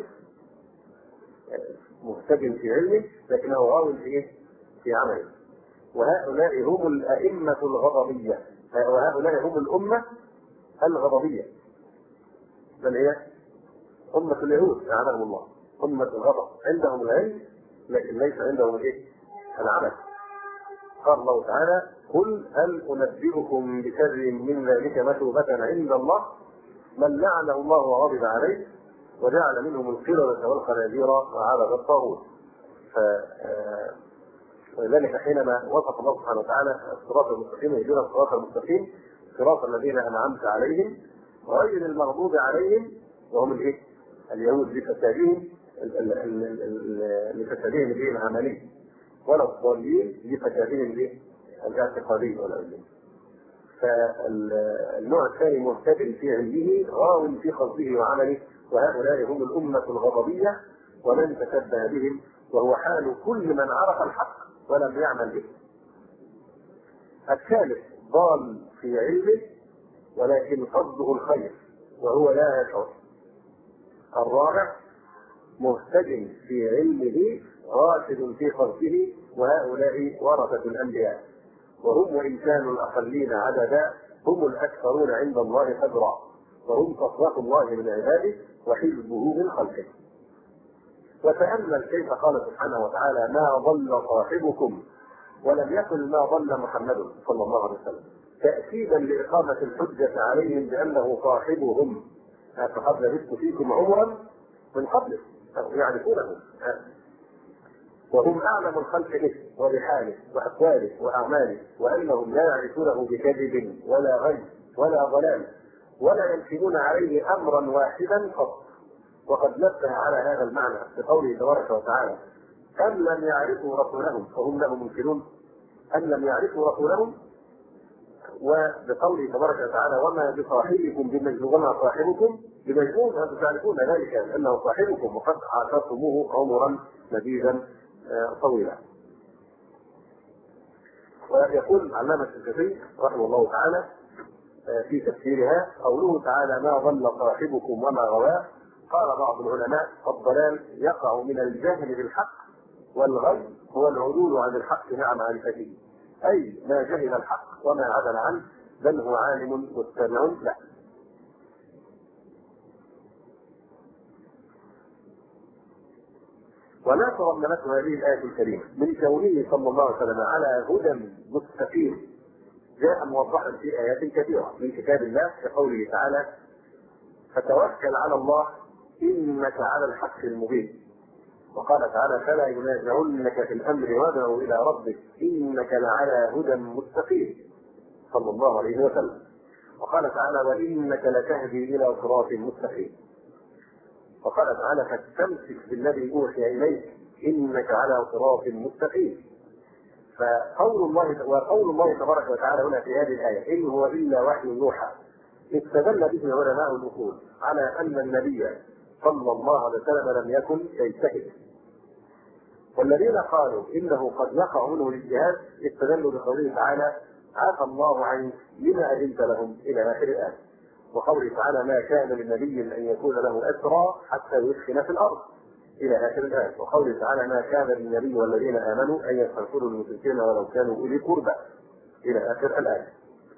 مهتد في علمه لكنه غاو في عمله. وهؤلاء هم الأئمة الغضبية، وهؤلاء هم الأمة الغضبية، بل هي أمة اليهود لعنهم الله، أمة الغضب. عندهم العلم لكن ليس عندهم العمل. قال الله تعالى: قل هل أنبئكم بشر من ذلك مثوبة عند الله من لعنه الله وغضب عليه وجعل منهم القردة والخنازير وعبد الطاغوت. ولذلك حينما وصف الله سبحانه وتعالى الصراط المستقيم: اهدنا الصراط المستقيم صراط الذين أنعمت عليهم غير المغضوب عليهم، وهم اليهود لفسادهم العملي، ولا الضالين لفسادهم الاعتقادي والعلمي. فالنوع الثاني: مهتد في علمه، غاو في قصده وعمله، وهؤلاء هم الأمة الغضبية ومن تشبه بهم، وهو حال كل من عرف الحق ولم يعمل به. الثالث: ضال في علمه ولكن قصده الخير وهو لا يشعر. الرابع: مهتد في علمه، راشد في قصده، وهؤلاء ورثة الأنبياء، وهم وإن كانوا الأقلين عددا هم الأكثرون عند الله قدرا، وهم صفوة الله من عباده وحزبه من خلقه. وتأمل كيف قال سبحانه وتعالى: ما ضل صاحبكم ولم يكن ما ضل محمد صلى الله عليه وسلم. تأكيدا لإقامة الحجة عليهم بأنه صاحبهم، فقد لبثت فيكم عمرا من قبله، يعرفونه وهم أعلم الخلق به وبحاله وأقواله وأعماله، وأنهم لا يعرفونه بكذب ولا غي ولا ضلال، ولا ينكرون عليه أمرا واحدا قط. وقد نبه على هذا المعنى بقوله تبارك وتعالى: أم لم يعرفوا رسولهم فهم له منكرون. أم لم يعرفوا رسولهم، وبقوله تبارك وتعالى: وما بصاحبكم بمجنون، وما صاحبكم بمجنون، أنتم تعرفون ذلك أنه صاحبكم وقد عاشرتموه عمرا مديدا طويلا. ويقول العلامة الشافعي رحمه الله تعالى في تفسيرها: قوله تعالى: ما ضل صاحبكم وما غوى. قال بعض العلماء: الضلال يقع من الجهل بالحق، والغي هو العدول عن الحق مع معرفته، أي ما جهل الحق وما عدل عنه، بل هو عالم متبع له. وما تضمنته هذه الآية الكريمة من كونه صلى الله عليه وسلم على هدى مستقيم جاء موضحا في آيات كثيرة من كتاب الله، كقوله تعالى: فتوكل على الله إنك على الحق المبين. وقال تعالى: فلا ينازعنك في الأمر وادعوا إلى ربك إنك لعلى هدى مستقيم، صلى الله عليه وسلم. وقال تعالى: وإنك لتهدي إلى صراط مستقيم. وقال تعالى: فاستمسك بالذي أوحي إليك إنك على صراط مستقيم. وقول الله تبارك وتعالى هنا في هذه الآية: إن هو إلا وحي يوحى، استدل به علماء الأصول على أن النبي صلى الله عليه وسلم لم يكن يجتهد. والذين قالوا إنه قد يقع منه الاجتهاد استدلوا بقوله تعالى: عفى الله عنك لما أذنت لهم إلى آخر الآية. وقوله تعالى: ما كان للنبي أن يكون له أسرى حتى يسكن في الأرض إلى آخر الآية. وقوله تعالى: ما كان للنبي والذين آمنوا أن يستغفروا للمشركين ولو كانوا أولي قربى إلى آخر الآية.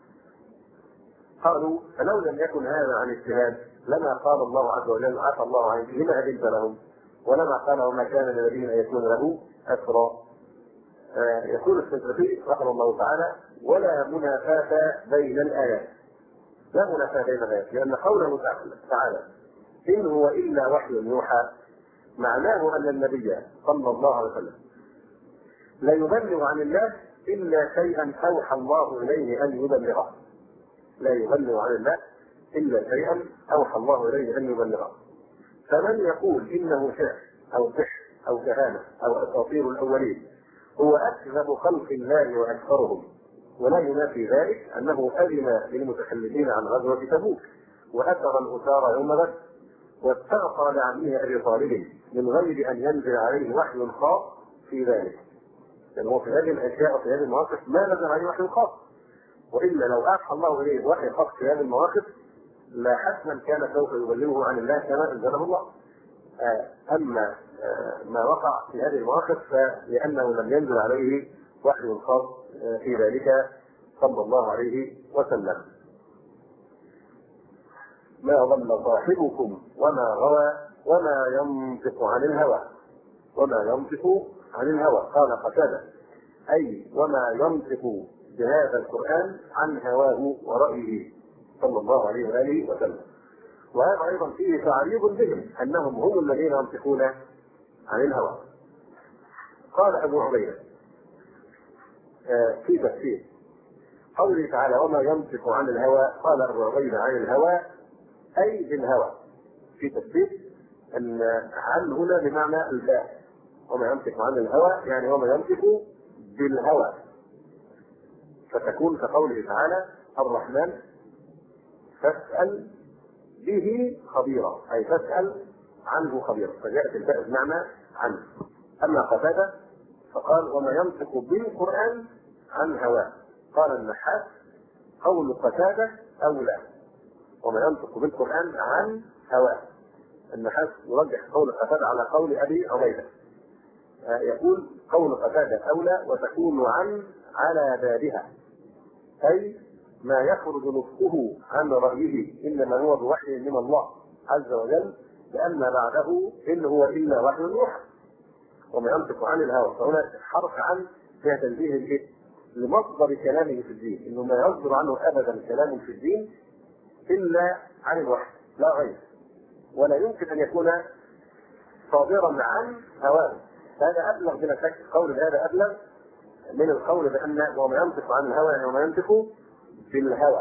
قالوا: فلو لم يكن هذا عن اجتهاد لما قال الله عز وجل: عفى الله عنك لما أذنت لهم، ولما قال: وما كان للنبي أن يكون له أسرى. يقول الشافعي رحمه الله تعالى: ولا منافاة بين الآيات، لا منافاة بين الآيات، لأن قوله تعالى: إن هو إلا وحي يوحى، معناه أن النبي صلى الله عليه وسلم لا يبلغ عن الله إلا شيئا أوحى الله إليه أن يبلغه. لا يبلغ عن الله إلا شيئا أوحى الله إليه أن يبلغه. فمن يقول إنه شعر أو سحر أو كهانة أو أساطير الأولين هو أكذب خلق الله وأكثرهم. ولا ينافي ذلك أنه أذن للمتخلفين عن غزوة تبوك، وأثر الأسارى يوم بدر، واستغفر لعمه أبي طالب من غير أن ينزل عليه وحي خاص في ذلك. لأنه في هذه الأشياء وفي هذه المواقف ما نزل عليه وحي خاص، وإلا لو أوحى الله إليه وحي خاص في هذه المواقف لا حتما كان سوف يبلغه عن الله كما أنزله الله. أما ما وقع في هذه المواقف فلأنه لم ينزل عليه وحي خاص في ذلك صلى الله عليه وسلم. ما ضل صاحبكم وما غوى وما ينطق عن الهوى. وما ينطق عن الهوى قال قتادة: أي وما ينطق بهذا القرآن عن هواه ورأيه صلى الله عليه وآله وسلم. وهذا أيضا فيه تعريض بهم أنهم هم الذين ينطقون عن الهوى. قال أبو عبيدة في تفسير قوله تعالى: وما ينطق عن الهوى، قال أبو عبيدة: عن الهوى أي بالهوى. في تفسير أن عن هنا بمعنى الباء، وما ينطق عن الهوى يعني وما ينطق بالهوى، فتكون كقوله تعالى: الرحمن فاسأل به خبيرا، أي فاسأل عنه خبيرا، فجاءت الباء بمعنى عنه. أما قتادة فقال: وما ينطق بالقرآن عن هواه. قال النحاس: قول قتادة أولى، وما ينطق بالقرآن عن هواه. النحاس يرجح قول قتادة على قول أبي عبيدة، يقول: قول قتادة أولى وتكون عن على بابها، أي ما يخرج نطقه عن رأيه إنما هو بوحي من الله عز وجل، لأن بعده إن هو إلا وحي يوحى. وما ينطق عن الهوى، فهنا حرف عن فيها تنزيه لمصدر كلامه في الدين، انه ما يصدر عنه ابدا كلام في الدين الا عن الوحي لا غير، ولا يمكن ان يكون صادرا عن هواه. هذا ابلغ بلا شك، قول هذا ابلغ من القول بان وما ينطق عن الهوى يعني وما ينطق بالهوى.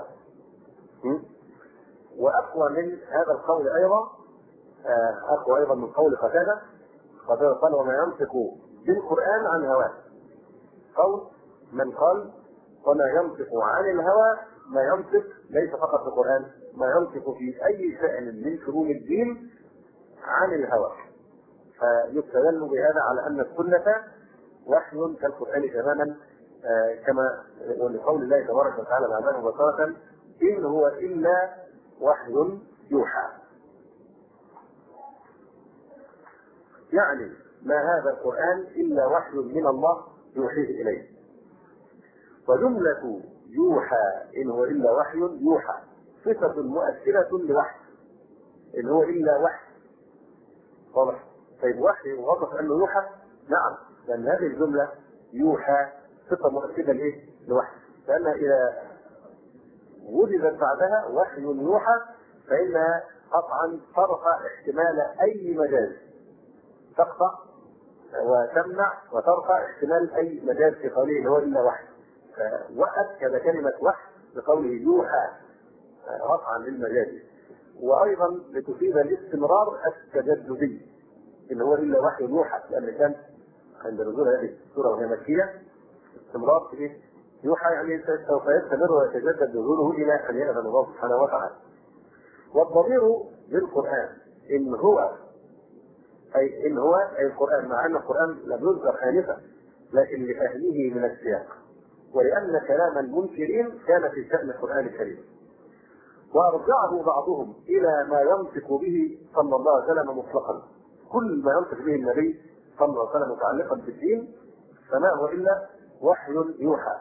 واقوى من هذا القول ايضا، اقوى ايضا من قول قتادة قال وما ينطق بالقران عن هواه. قول من قال وما ينطق عن الهوى، ما ينطق ليس فقط في القران، ما ينطق في اي شأن من شؤون الدين عن الهوى. فيستدل بهذا على ان السنه وحي كالقران تماما، كما لقول الله تبارك وتعالى بعده مباشره ان هو الا وحي يوحى. يعني ما هذا القرآن إلا وحي من الله يوحيه إليه. وجملة يوحى إن هو إلا وحي يوحى صفة مؤثرة لوحي، إن هو إلا وحي. واضح؟ طيب وحي وصف أنه يوحى؟ نعم، لأن هذه الجملة يوحى صفة مؤثرة لإيه؟ لوحي، لأنها إذا وجدت بعدها وحي يوحى فإنها قطعا ترفع احتمال أي مجاز، تقطع وتمنع وترفع احتمال اي مجال في قوله اللي هو الا وحي. واكد كلمه وحي بقوله يوحى رفعا للمجاز، وايضا لتفيد الاستمرار التجددي اللي هو الا وحي يوحى، لان كان عند نزول هذه السوره وهي مكيه استمرار في يوحى، يعني سوف يستمر ويتجدد نزوله الى ان يأذن الله سبحانه وتعالى. والضمير للقران ان هو أي إن هو أي القرآن، مع أن القرآن لم يذكر آنفا لكن لفهمه من السياق، ولأن كلام المنكرين كان في شأن القرآن الكريم. وأرجعه بعضهم إلى ما ينطق به صلى الله عليه وسلم مطلقا، كل ما ينطق به النبي صلى الله عليه وسلم متعلقا بالدين فما هو إلا وحي يوحى.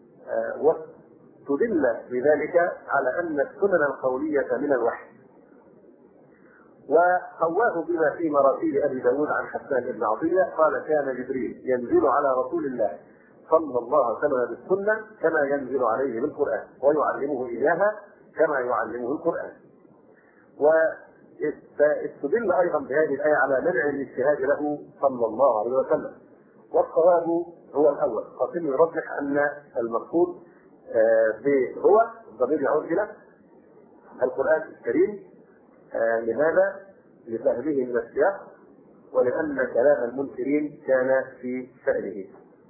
واستدل بذلك على أن السنن القولية من الوحي. وقواه بما في مراسيل ابي داود عن حسان بن عطيه قال كان جبريل ينزل على رسول الله صلى الله عليه وسلم بالسنه كما ينزل عليه بالقران، ويعلمه اياها كما يعلمه القران. واستدل ايضا بهذه الايه على منع الاجتهاد له صلى الله عليه وسلم. والصواب هو الاول، قاسم يرجح ان المقصود هو الضمير يعود الى القران الكريم. لماذا؟ لفهمه من السياق، ولأن كلام المنكرين كان في شأنه.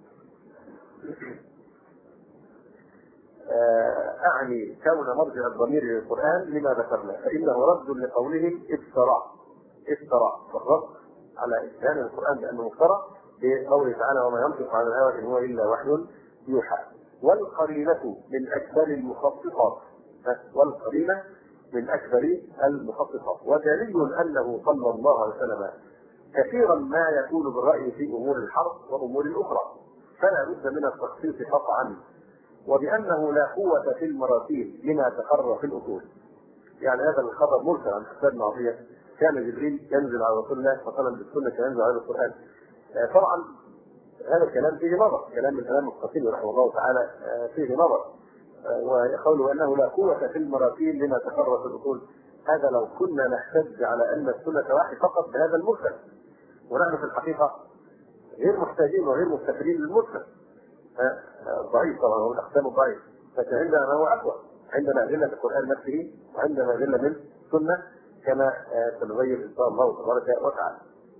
أعني كون مرجع الضمير للقرآن لما ذكرنا، فإنه رد لقولهم افترى، والرد على اتهام القرآن بأنه افترى بقوله تعالى وما ينطق عن الهوى إن هو إلا وحي يوحى. والقرينة من أكبر المخصصات، والقرينة من أكبر المخصصات. ودليل أنه صلى الله عليه وسلم كثيرا ما يكون بالرأي في أمور الحرب وأمور الأخرى، فلا بد من التخصيص قطعا، وبأنه لا قوة في المراسيل لما تقرر في الأصول. يعني هذا الخبر مرسل عن حسان بن عطية كان جبريل ينزل على رسول الله صلى الله عليه وسلم بالسنة ينزل على القرآن. طبعا هذا الكلام فيه نظر، كلام الإمام القاسمي رحمه الله تعالى فيه نظر، وقوله انه لا قوة في المراسيل لما تقرر في الاصول، هذا لو كنا نحتج على ان السنة وحي فقط بهذا المرسل، ونحن في الحقيقة غير محتاجين وغير مفتقرين للمرسل. ضعيف طبعا، هو الاقسام الضعيف، لكن عندنا ما هو اقوى، عندنا ادلة في القرآن نفسه وعندنا ادلة من السنة كما سنبين ان شاء الله تبارك وتعالى.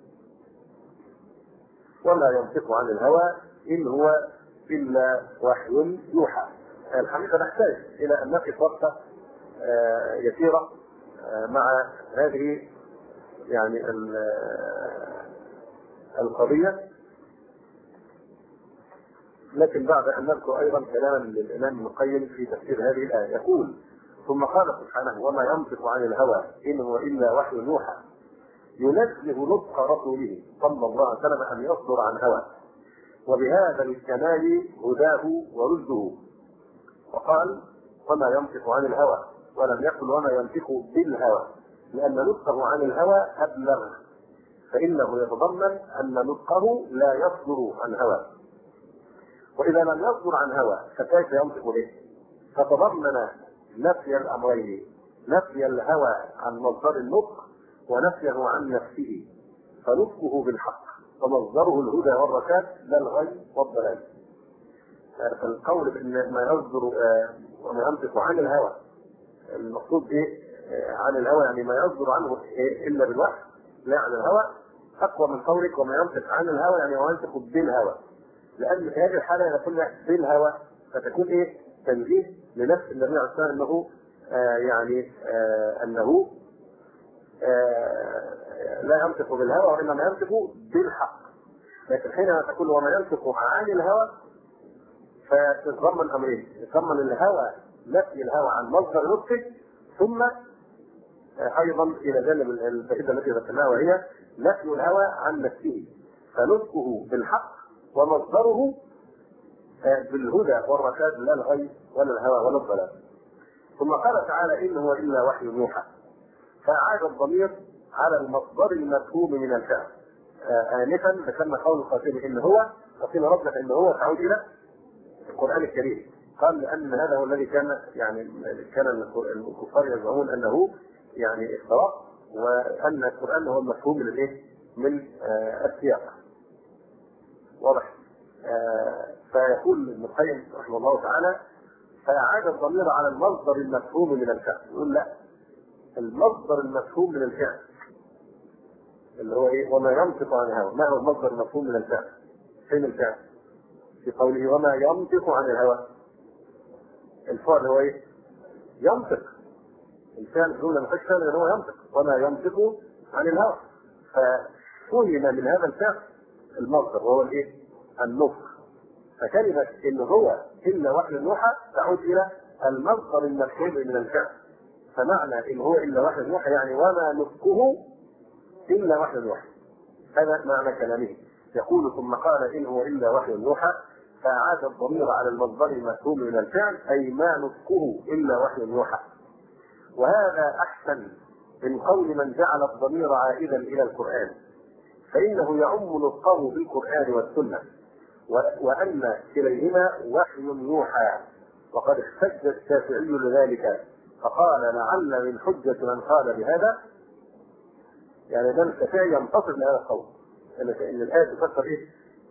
وما ينطق عن الهوى ان هو الا وحي يوحى. الحقيقة نحتاج إلى أن نقف وقفة يسيرة مع هذه يعني القضية، لكن بعد أن نذكر أيضا كلاما للإمام ابن القيم في تفسير هذه الآية. يقول ثم قال سبحانه وما ينطق عن الهوى إن هو إلا وحي يوحى ينزه نطق رسوله صلى الله عليه وسلم أن يصدر عن هوى، وبهذا الكمال هداه ورشده. وقال وما ينطق عن الهوى، ولم يقل وما ينطق بالهوى، لأن نطقه عن الهوى أبلغ، فإنه يتضمن أن نطقه لا يصدر عن هوى. وإذا لم يصدر عن هوى فكيف ينطق به؟ فتضمن نفي الأمرين، نفي الهوى عن مصدر النطق ونفيه عن نفسه، فنطقه بالحق ومصدره الهدى والرشاد لا الغي والضلال. فالقول بأن ما يصدر وما ينطق عن الهوى، المقصود ايه عن الهوى؟ يعني ما يصدر عنه الا بالوحي لا عن الهوى، اقوى من قولك وما ينطق عن الهوى يعني وما ينطق بالهوى، لان في هذه الحاله اذا قلنا بالهوى فتكون ايه؟ تنزيه لنفس النبي عليه الصلاه والسلام انه انه لا ينطق بالهوى وانما ينطق بالحق. لكن حينما تقول وما ينطق عن الهوى فتتضمن امرين، يتضمن الهوى نفي الهوى عن مصدر نطقه، ثم ايضا الى جانب الفائده التي ذكرناها وهي نفي الهوى عن نفسه، فنطقه بالحق ومصدره بالهدى والرشاد لا الغي ولا الهوى ولا الضلال. ثم قال تعالى إن هو الا وحي يوحى، فاعاد الضمير على المصدر المفهوم من الفعل. انفا ذكرنا قول القاسم ان هو، وقيل ربك ان هو تعود الى القران الكريم، قال لان هذا هو الذي كان كان الكفار يزعمون انه اختراق، وان القران هو المفهوم من الايه؟ من السياق. واضح؟ فيقول ابن القيم رحمه الله تعالى فاعاد الضمير على المصدر المفهوم من الفعل. يقول لا، المصدر المفهوم من الفعل اللي هو ايه؟ وما ينطق عن الهوى. ما هو المصدر المفهوم من الفعل؟ فين الفعل؟ في قوله وما ينطق عن الهوى، الفعل هو ايه؟ ينطق. الفعل جمله محتاجه ان هو ينطق، وما ينطق عن الهوى، ففهم من هذا الفعل المصدر وهو الايه؟ النطق. فكلمه ان هو الا وحي يوحى تعود الى المصدر المفهوم من الفعل. فمعنى ان هو الا وحي يوحى يعني وما نطقه الا وحي يوحى. هذا معنى كلامه. يقول ثم قال ان هو الا وحي يوحى، فاعاد الضمير على المصدر المفهوم من الفعل اي ما نطقه الا وحي يوحى. وهذا احسن من قول من جعل الضمير عائدا الى القران، فانه يعم نطقه بالقران والسنه، وان كليهما وحي يوحى. وقد احتج الشافعي لذلك فقال لعل من حجه من قال بهذا، يعني ده الشافعي ينتصر لهذا القول ان الايه تفسر ايه؟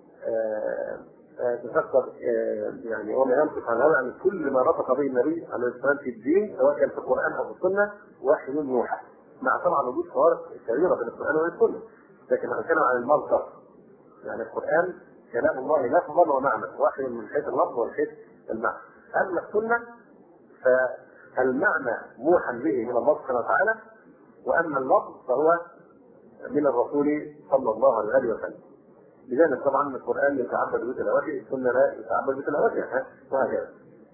تفسر وما ينطق عن الهوى يعني كل ما نطق به النبي عليه الصلاه والسلام في الدين سواء كان في القران او في السنه وحي يوحى، مع طبعا وجود فوارق كبيره بين القران والسنه. لكن هنتكلم عن المصدر، يعني القران كلام الله لفظا ومعنى، وحي من حيث اللفظ ومن حيث المعنى. اما السنه فالمعنى موحى به من الله سبحانه وتعالى، واما اللفظ فهو من الرسول صلى الله عليه وسلم. لذلك طبعا القران يتعبد بتلاوته، السنه لا يتعبد بتلاوتها وهكذا.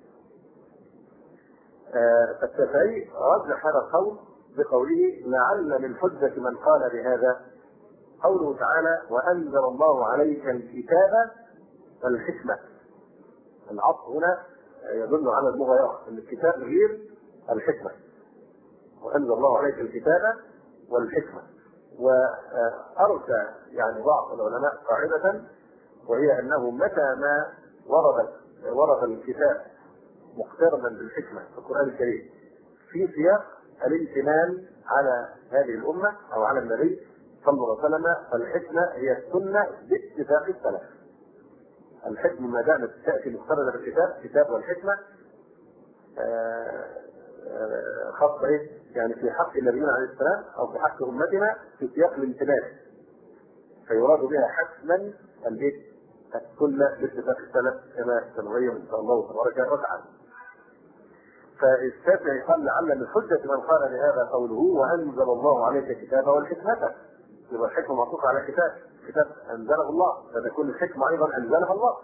فالشافعي رجح هذا القول بقوله لعل من حجه من قال بهذا قوله تعالى وانزل الله عليك الكتاب والحكمه. العطف هنا يدل على المغايره، ان الكتاب غير الحكمه. وانزل الله عليك الكتاب والحكمه. وارسى بعض العلماء قاعده، وهي انه متى ما ورد الكتاب مقترنا بالحكمه في القران الكريم في سياق الامتنان على هذه الامه او على النبي صلى الله عليه وسلم، فالحكمه هي السنه باتفاق السلف. الحكمه ما دامت تاتي مقترنه بالكتاب، الكتاب والحكمه خاصه ايه؟ في حق النبيين عليه السلام او في حق امتنا في سياق الامتنان، فيراد بها حتما السنه باتفاق السلف كما سنبين ان شاء الله تبارك وتعالى. فالشافعي قال لعل من حجه من قال بهذا قوله وانزل الله عليك الكتاب والحكمه، يبقى الحكمه معطوفه على كتاب انزله الله، فتكون الحكمه ايضا انزلها الله.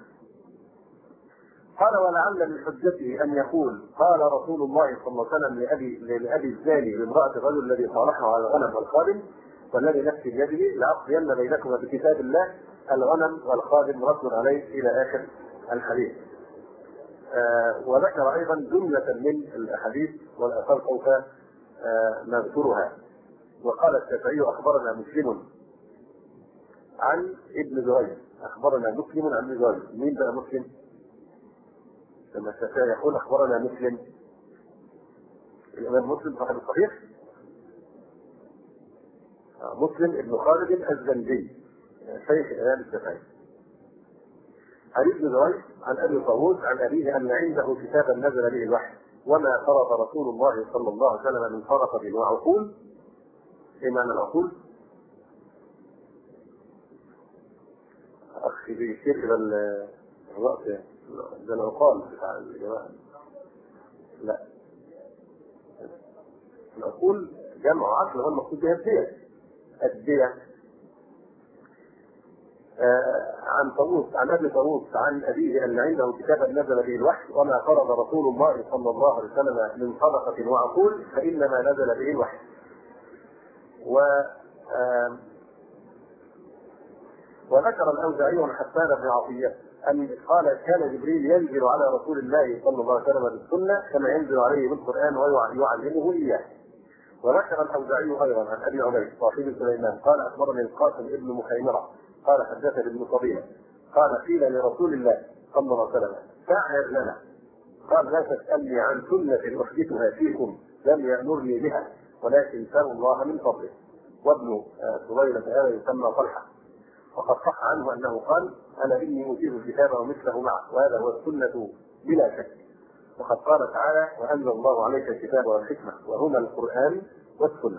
قال ولعل من حجته ان يقول قال رسول الله صلى الله عليه وسلم لابي الزاني لامراه الرجل الذي صالحه على الغنم والخادم والذي نفسي بيده لاقضين بينكما بكتاب الله الغنم والخادم رد عليه الى اخر الحديث. وذكر ايضا جمله من الاحاديث والاثار سوف نذكرها. وقال الشافعي اخبرنا مسلم عن ابن جريج اخبرنا مسلم عن ابن جريج. مين بقى مسلم؟ لما الشافعي يقول اخبرنا مسلم، الامام مسلم صاحب الصحيح مسلم ابن خالد الزنجي شيخ الامام الشافعي. عن ابن جريج عن ابي طاووس عن ابيه ان عنده كتابا نزل به الوحي وما فرض رسول الله صلى الله عليه وسلم من فرقه وعقول. ايه معنى العقول؟ اخي بيشير الى الراس، ده العقال بتاع الجماعه. لا، العقول جمع عقل، هو المقصود بها الدية. الدية عن طاووس عن ابي طاووس عن ابيه ان عنده كتابا نزل به الوحي وما فرض رسول الله صلى الله عليه وسلم من صدقه وعقول فانما نزل به الوحي. وذكر الاوزاعي عن حسان بن عطيه ان قال كان جبريل ينزل على رسول الله صلى الله عليه وسلم بالسنه كما ينزل عليه بالقران ويعلمه اياه. وذكر الاوزاعي ايضا عن ابي عبيد صاحب سليمان قال اخبرني القاسم ابن مخيمره قال حدثني ابن طبيعه قال قيل لرسول الله صلى الله عليه وسلم فاعهد لنا، قال لا تسالني عن سنه احدثها فيكم لم يامرني بها ولكن سالوا الله من فضله. وابن سويلة هذا يسمى طلحه، وقد صح عنه انه قال انا اني اوتيت الكتاب ومثله معه وهذا هو السنه بلا شك. وقد قال تعالى وانزل الله عليك الكتاب والحكمه وهما القران والسنه.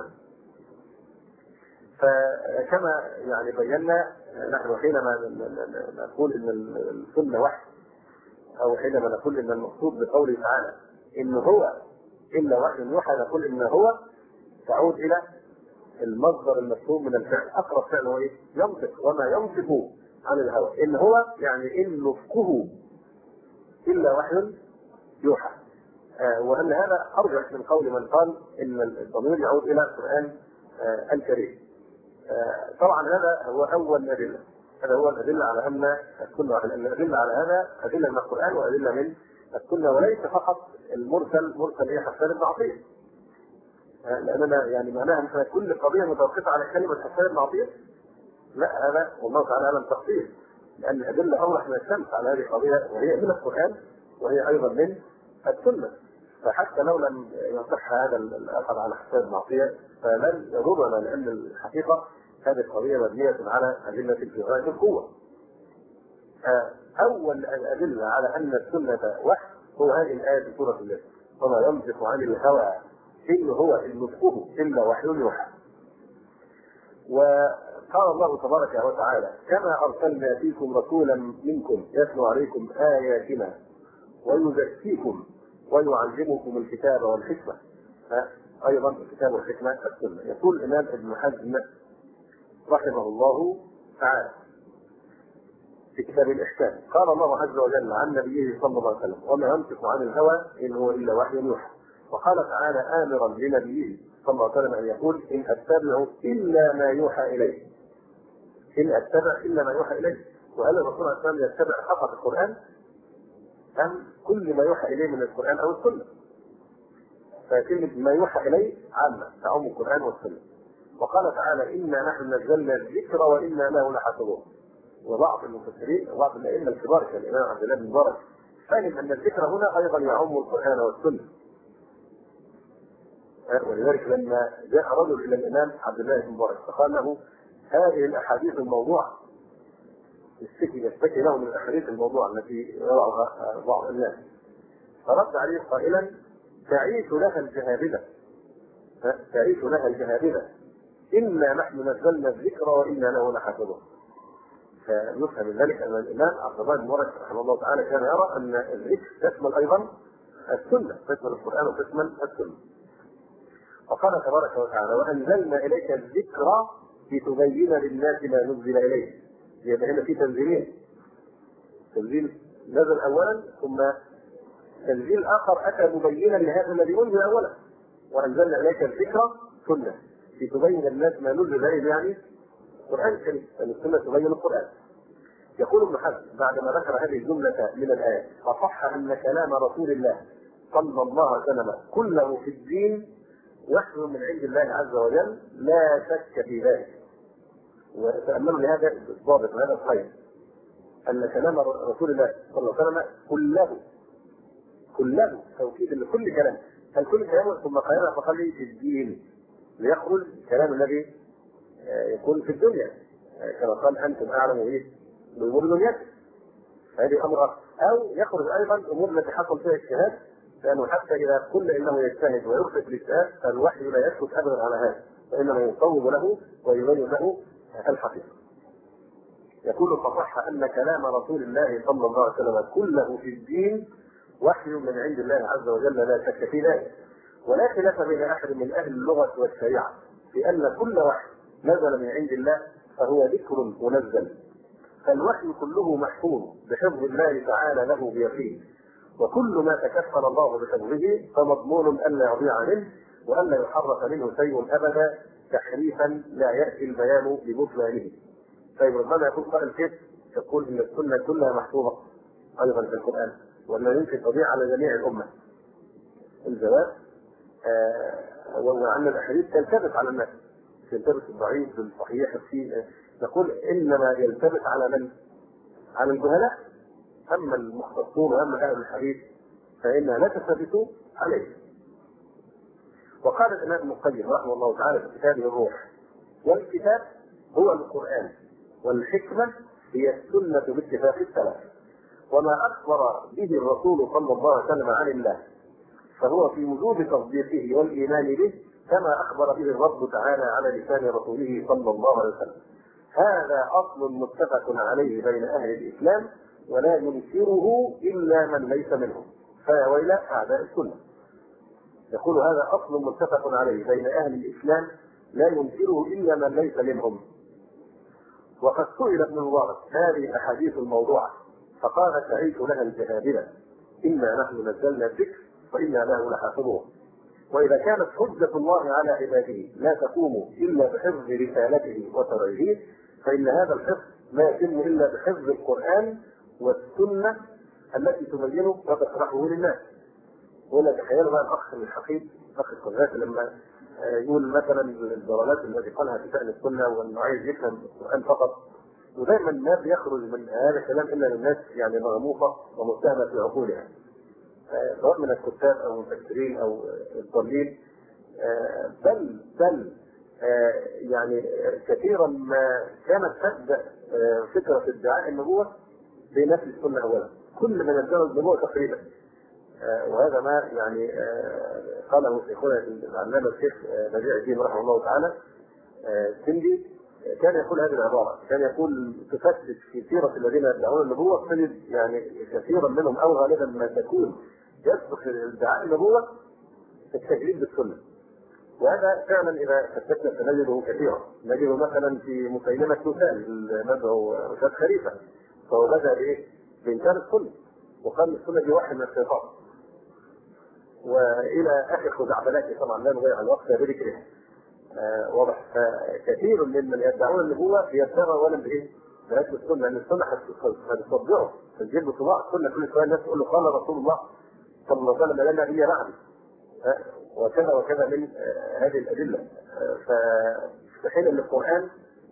فكما يعني بينا نحن حينما نقول ان السنه وحي، او حينما نقول ان المقصود بقوله تعالى ان هو الا وحي يوحى، نقول ان هو تعود الى المصدر المفهوم من الفعل. اقرب فعل هو ايه؟ ينطق، وما ينطق عن الهوى. ان هو يعني ان نطقه الا وحي يوحى. وان هذا ارجح من قول من قال ان الضمير يعود الى القران الكريم. طبعا هذا هو اول الادله، هذا هو الادله على ان السنه، لان الادله على هذا ادله من القران وادله من السنه، وليس فقط مرسل ايه حسان بن عطيه. لاننا يعني معناها مثلا كل قضيه متوقفه على كلمه حسان بن عطيه، لا، هذا والله تعالى اعلم تقصير، لان الادله اوضح من الشمس على هذه القضيه، وهي من القران وهي ايضا من السنه. فحتى لو لم يصح هذا الاثر على حسان بن عطيه فلن يضرنا، لان الحقيقه هذه القضيه مبنيه على ادله في غايه القوه. اول الادله على ان السنه وحي هو هذه الايه في سوره النجم وما ينطق عن الهوى إن هو إن نطقه إلا وحي يوحى. وقال الله تبارك وتعالى كما أرسلنا فيكم رسولا منكم يتلو عليكم آياتنا ويزكيكم ويعلمكم الكتاب والحكمة. أيضا الكتاب والحكمة السنة. يقول الإمام ابن حزم رحمه الله تعالى في كتاب الإحكام قال الله عز وجل عن نبيه صلى الله عليه وسلم وما ينطق عن الهوى إن هو إلا وحي يوحى. وقال تعالى آمرا لنبيه صلى الله عليه وسلم أن يقول إن أتبع إلا ما يوحى إليه، إن أتبع إلا ما يوحى إليه. وقال الرسول صلى الله عليه وسلم يتبع فقط القرآن أم كل ما يوحى إليه من القرآن أو السنة؟ فكلمة ما يوحى إليه عامة تعم القرآن والسنة. وقال تعالى إنا نحن نزلنا الذكر وإنا له لحافظون. وبعض المفسرين وبعض الأئمة الكبار كالإمام عبد الله بن مبارك فهم أن الذكر هنا أيضا يعم القرآن والسنة. ولذلك لما جاء رجل الى الامام عبد الله بن مبارك فقال له هذه الاحاديث الموضوعه، يشتكي له من الاحاديث الموضوعه التي يضعها بعض الناس، فرد عليه قائلا تعيش لها الجهابذه، تعيش لها الجهابذه انا نحن نزلنا الذكر وانا له لحافظون. فيفهم من ذلك ان الامام عبد الله بن مبارك رحمه الله تعالى كان يرى ان الذكر تشمل ايضا السنه، تشمل القران وتشمل السنه. وقال تبارك وتعالى وانزلنا اليك الذكر لتبين للناس ما نزل اليه. يبقى هنا في تنزيلين، تنزيل نزل اولا ثم تنزيل اخر اتى مبينا لهذا الذي انزل اولا. وانزلنا اليك الذكر سنه لتبين للناس ما نزل اليه، يعني القران الكريم، يعني السنه تبين القران. يقول ابن حزم بعدما ذكر هذه الجمله من الايات فصح ان كلام رسول الله صلى الله عليه وسلم كله في الدين وحي من عند الله عز وجل لا شك في ذلك. وتأملوا لهذا الضابط وهذا الخير أن كلام رسول الله صلى الله عليه وسلم كله توكيد لكل كلام، فالكل كلامه ثم قال فخلي في الدين ليخرج الكلام الذي يكون في الدنيا، كما قال أنتم أعلم بأمور دنياكم، هذه أمر آخر. أو يخرج أيضا أمور التي حصل فيها اجتهاد، لأنه حتى إذا قلنا إنه يجتهد ويخرج الاجتهاد فالوحي لا يسكت أبدا على هذا، فإنه يصوب له ويبين له الحقيقة. يقول فصح أن كلام رسول الله صلى الله عليه وسلم كله في الدين وحي من عند الله عز وجل لا شك في ذلك، ولا خلاف بين أحد من أهل اللغة والشريعة في أن كل وحي نزل من عند الله فهو ذكر منزل، فالوحي كله محفوظ بحفظ الله تعالى له بيقين، وكل ما تكفل الله بحفظه فمضمون أن لا يضيع منه وأن لا يحرف منه شيء أبدا تحريفا لا يأتي البيان ببطلانه. طيب ربما يكون قائل كيف يقول ان السنه كلها محفوظه ايضا في القران وانه يمكن تضيع على جميع الامه؟ الجواب وان الاحاديث تلتبس على الناس، تلتبس الضعيف بالصحيح في نقول انما يلتبس على من؟ على الجهلاء، اما المختصون واما اهل الحديث فانها لا تلتبس عليه. وقال الامام ابن القيم رحمه الله تعالى في كتابه الروح: والكتاب هو القرآن، والحكمة هي السنة باتفاق السلف، وما أخبر به الرسول صلى الله عليه وسلم عن الله فهو في وجوب تصديقه والإيمان به كما أخبر به الرب تعالى على لسان رسوله صلى الله عليه وسلم. هذا أصل متفق عليه بين أهل الإسلام ولا ينكره إلا من ليس منهم، فيا ويل أعداء السنة. يقول هذا أصل متفق عليه بين أهل الإسلام لا ينكره إلا من ليس منهم. وقد سئل ابن المبارك هذه الأحاديث الموضوعة فقال: تعيش لها الجهابرة، إنا نحن نزلنا الذكر وإنا له لحافظون. وإذا كانت حجة الله على عباده لا تقوم إلا بحفظ رسالته وترجيه فإن هذا الحفظ لا يتم إلا بحفظ القرآن والسنة التي تبينه وتشرحه للناس. ولا تخيلوا بقى الأخ الحقيقي أخ القرآن لما يقول مثلا الضلالات التي قالها في شأن السنة وأنه عايز يفهم القرآن فقط، ودائما ما بيخرج من هذا الكلام إلا للناس يعني مغموقة ومتهمة في عقولها، سواء من الكتاب أو المفسرين أو الضالين، بل يعني كثيرا ما كانت تبدأ فكرة ادعاء النبوة بنفي السنة أولا، كل من ادعى النبوة تقريبا. وهذا ما يعني قاله شيخنا العلامة الشيخ بديع الدين رحمه الله تعالى سندي، كان يقول هذه العبارة، كان يقول تفتش في سيرة الذين يدعون النبوة تجد يعني كثيرا منهم أو غالبا ما تكون يسبق ادعاء النبوة التكذيب بالسنة. وهذا فعلا إذا فتشنا سنجده كثيرا، نجده مثلا في مسيلمة توسان المدعو رشاد خليفة، فهو بدأ بإنكار السنة وقال السنة دي واحد من الشيطان، والى اخر خزعبلات طبعا لا نضيع الوقت بذكرها. واضح. كثير ممن يدعون النبوه يدعوا اولا بايه؟ بهذه السنه، لان السنه هتصدعه تسجيل بصباع السنه، كل شويه الناس تقول له قال رسول الله صلى الله عليه وسلم لا نبي بعدي وكذا وكذا من هذه الادله. ففي حين ان القران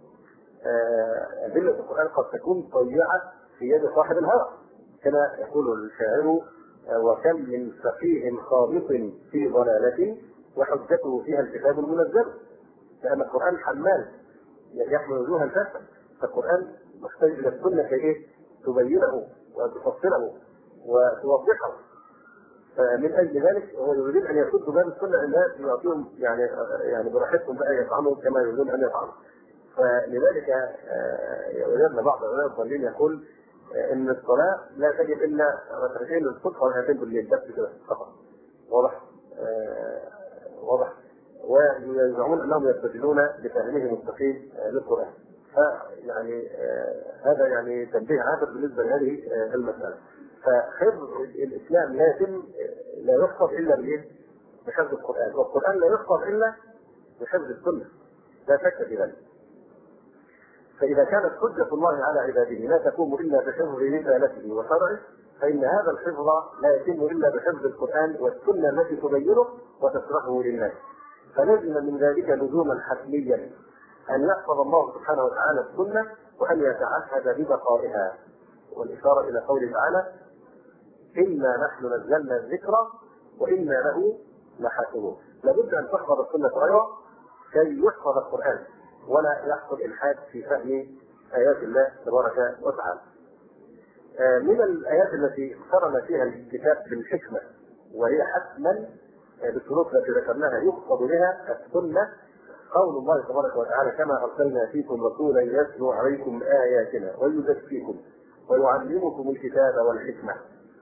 ادله القران قد تكون طيعه في يد صاحب الهوى، كما يقول الشاعر: وكم من فقيه خابط في ضلالة وحجته فيها الكتاب المنزل. لأن القرآن حمال يحمل وجوها شتى، فالقرآن محتاج إلى السنة كي تبينه وتفسره وتوضحه. فمن أجل ذلك هو يريد أن يسد باب السنة الناس يعطيهم يعني براحتهم بقى يفعلوا كما يريدون أن يفعلوا. فلذلك وجدنا بعض العلماء الضالين يقول ان الصلاه لا تجب الا ركعتين الصبح وركعتين بالليل بس كده فقط. واضح؟ واضح. ويزعمون انهم يستدلون بفهمهم المستقيم للقران. فيعني هذا يعني تنبيه عابر بالنسبه لهذه المساله. فحفظ الاسلام لا يحفظ الا بايه؟ بحفظ القران، والقران لا يحفظ الا بحفظ السنه، لا شك في ذلك. فإذا كانت حجة الله على عباده لا تقوم إلا بحفظ رسالته وشرعه فإن هذا الحفظ لا يتم إلا بحفظ القرآن والسنة التي تبينه وتشرحه للناس. فلزم من ذلك لزوما حتميا أن يحفظ الله سبحانه وتعالى السنة وأن يتعهد ببقائها. والإشارة إلى قوله تعالى: إنا نحن نزلنا الذكر وإنا له لحافظون. لابد أن تحفظ السنة أيضا كي يحفظ القرآن ولا يحصل إلحاد في فهم آيات الله تبارك وتعالى. من الآيات التي اقترن فيها الكتاب بالحكمة وهي حتما بالشروط التي ذكرناها يقصد بها السنة قول الله تبارك وتعالى: كما أرسلنا فيكم رسولا يتلو عليكم آياتنا ويزكيكم ويعلمكم الكتاب والحكمة.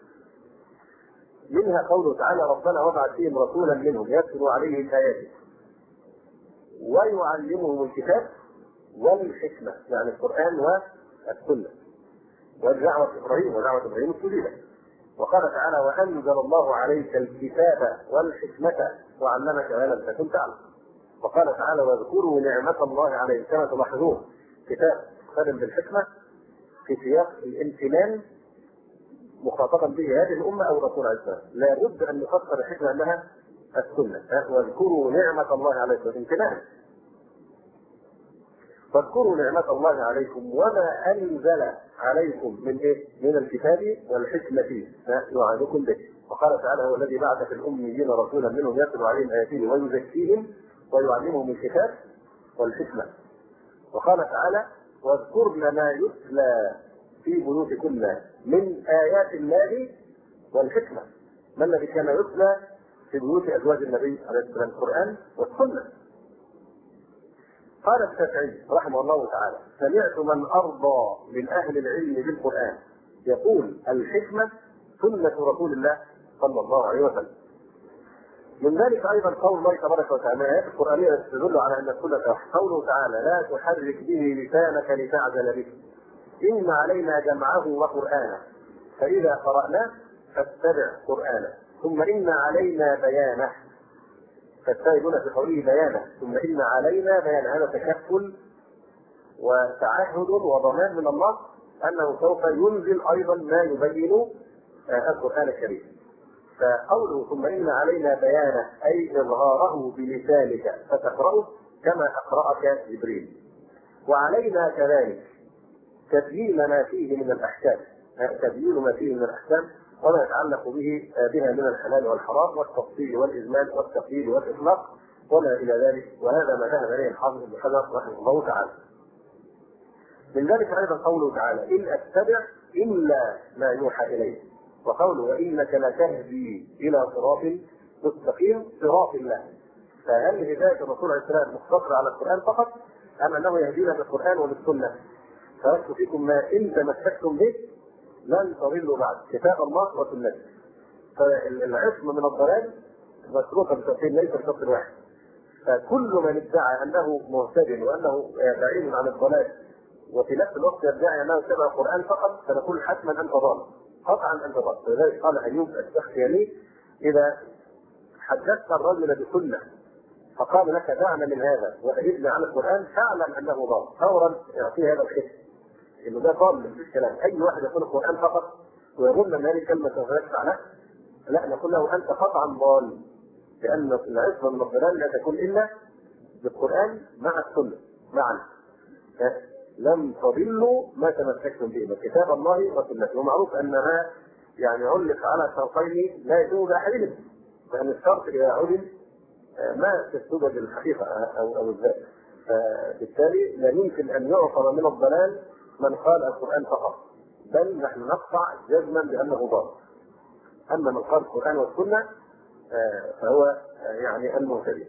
منها قوله تعالى: ربنا وابعث فيهم رسولا منهم يتلو عليهم آياتك ويعلمهم الكتاب والحكمة، يعني القرآن والسنة، ودعوة إبراهيم السبيلة. وقال تعالى: وأنزل الله عليك الكتاب والحكمة وعلمك ما لم تكن تعلم. وقال تعالى: واذكروا نعمة الله عليكم. كما تلاحظون كتاب خادم بالحكمة في سياق الامتنان مخاطبا به هذه الأمة أو رسول عليه السلام. لا بد أن نفسر الحكمة أنها السنة. واذكروا نعمة الله عليكم امتنان. فاذكروا نعمة الله عليكم وما أنزل عليكم من من الكتاب والحكمة يعظكم به. وقال تعالى: هو الذي بعث في الأميين رسولا منهم يتلو عليهم آياته ويزكيهم ويعلمهم الكتاب والحكمة. وقال تعالى: واذكرن ما يتلى في بيوتكن من آيات الله والحكمة. ما الذي كان يتلى في بيوت أزواج النبي عليه السلام؟ القرآن والسنة. قال الشافعي رحمه الله تعالى: سمعت من أرضى من أهل العلم بالقرآن يقول: الحكمة سنة رسول الله صلى الله عليه وسلم. من ذلك أيضا قول الله تبارك وتعالى: الآيات القرآنية تدل على أن السنة قوله تعالى: لا تحرك به لسانك لتعجل به إن علينا جمعه وقرآنه فإذا قرأناه فاتبع قرآنه ثم إن علينا بيانه. فالسائلون في قوله بيانه ثم إن علينا بيانه، هذا تكفل وتعهد وضمان من الله أنه سوف ينزل أيضا ما يبين القرآن الكريم. فقوله ثم إن علينا بيانه أي إظهاره بلسانك فتقرأه كما أقرأك جبريل. وعلينا كذلك تبيين ما فيه من الأحكام، تبيين ما فيه من الأحكام وما يتعلق بها من الحلال والحرام والتفصيل والإجمال والتقييد والإطلاق وما إلى ذلك. وهذا ما ذهب إليه الحافظ ابن حجر رحمه الله تعالى. من ذلك أيضا قوله تعالى: إن أتبع إلا ما يوحى إليه. وقوله: وإنك لتهدي إلى صراط مستقيم صراط الله. فهل هداية الرسول عليه السلام مقتصرة على القرآن فقط أم أنه يهدينا بالقرآن وبالسنة؟ تركت فيكم ما إن تمسكتم به لن تضلوا بعد، كتاب الله وسنته. فالعصمة من الضلال متروكة بشرطين ليس بشرط واحد. فكل من ادعى أنه مهتد وأنه بعيد عن الضلال وفي نفس الوقت يدعي أنه يتبع القرآن فقط فنقول حتما أنت ضال، قطعا أنت ضال. ولذلك قال أيوب السختياني: إذا حدثت الرجل بسنة فقال لك دعنا من هذا وأجبنا عن القرآن فاعلم أنه ضال، فورا يعطيه هذا الحكم انه ده ضال في الكلام. اي واحد يقول القران فقط ويظن ان هذه كلمه تنفع له، لا، نقول له انت قطعا ضال، لان العصمه من الضلال لا تكون الا بالقران مع السنه معا. لم تضلوا ما تمسكتم به، كتاب الله وسنته. ومعروف ان ما يعني علق على شرطين لا يجوز احدهما، لان الشرط اذا علم ما تستوجب الحقيقه او الذات. فبالتالي لا يمكن ان يعصم من الضلال من قال القرآن فقط، بل نحن نقطع جزما بأنه ضال. أما من قال القرآن والسنة فهو يعني المهتدي.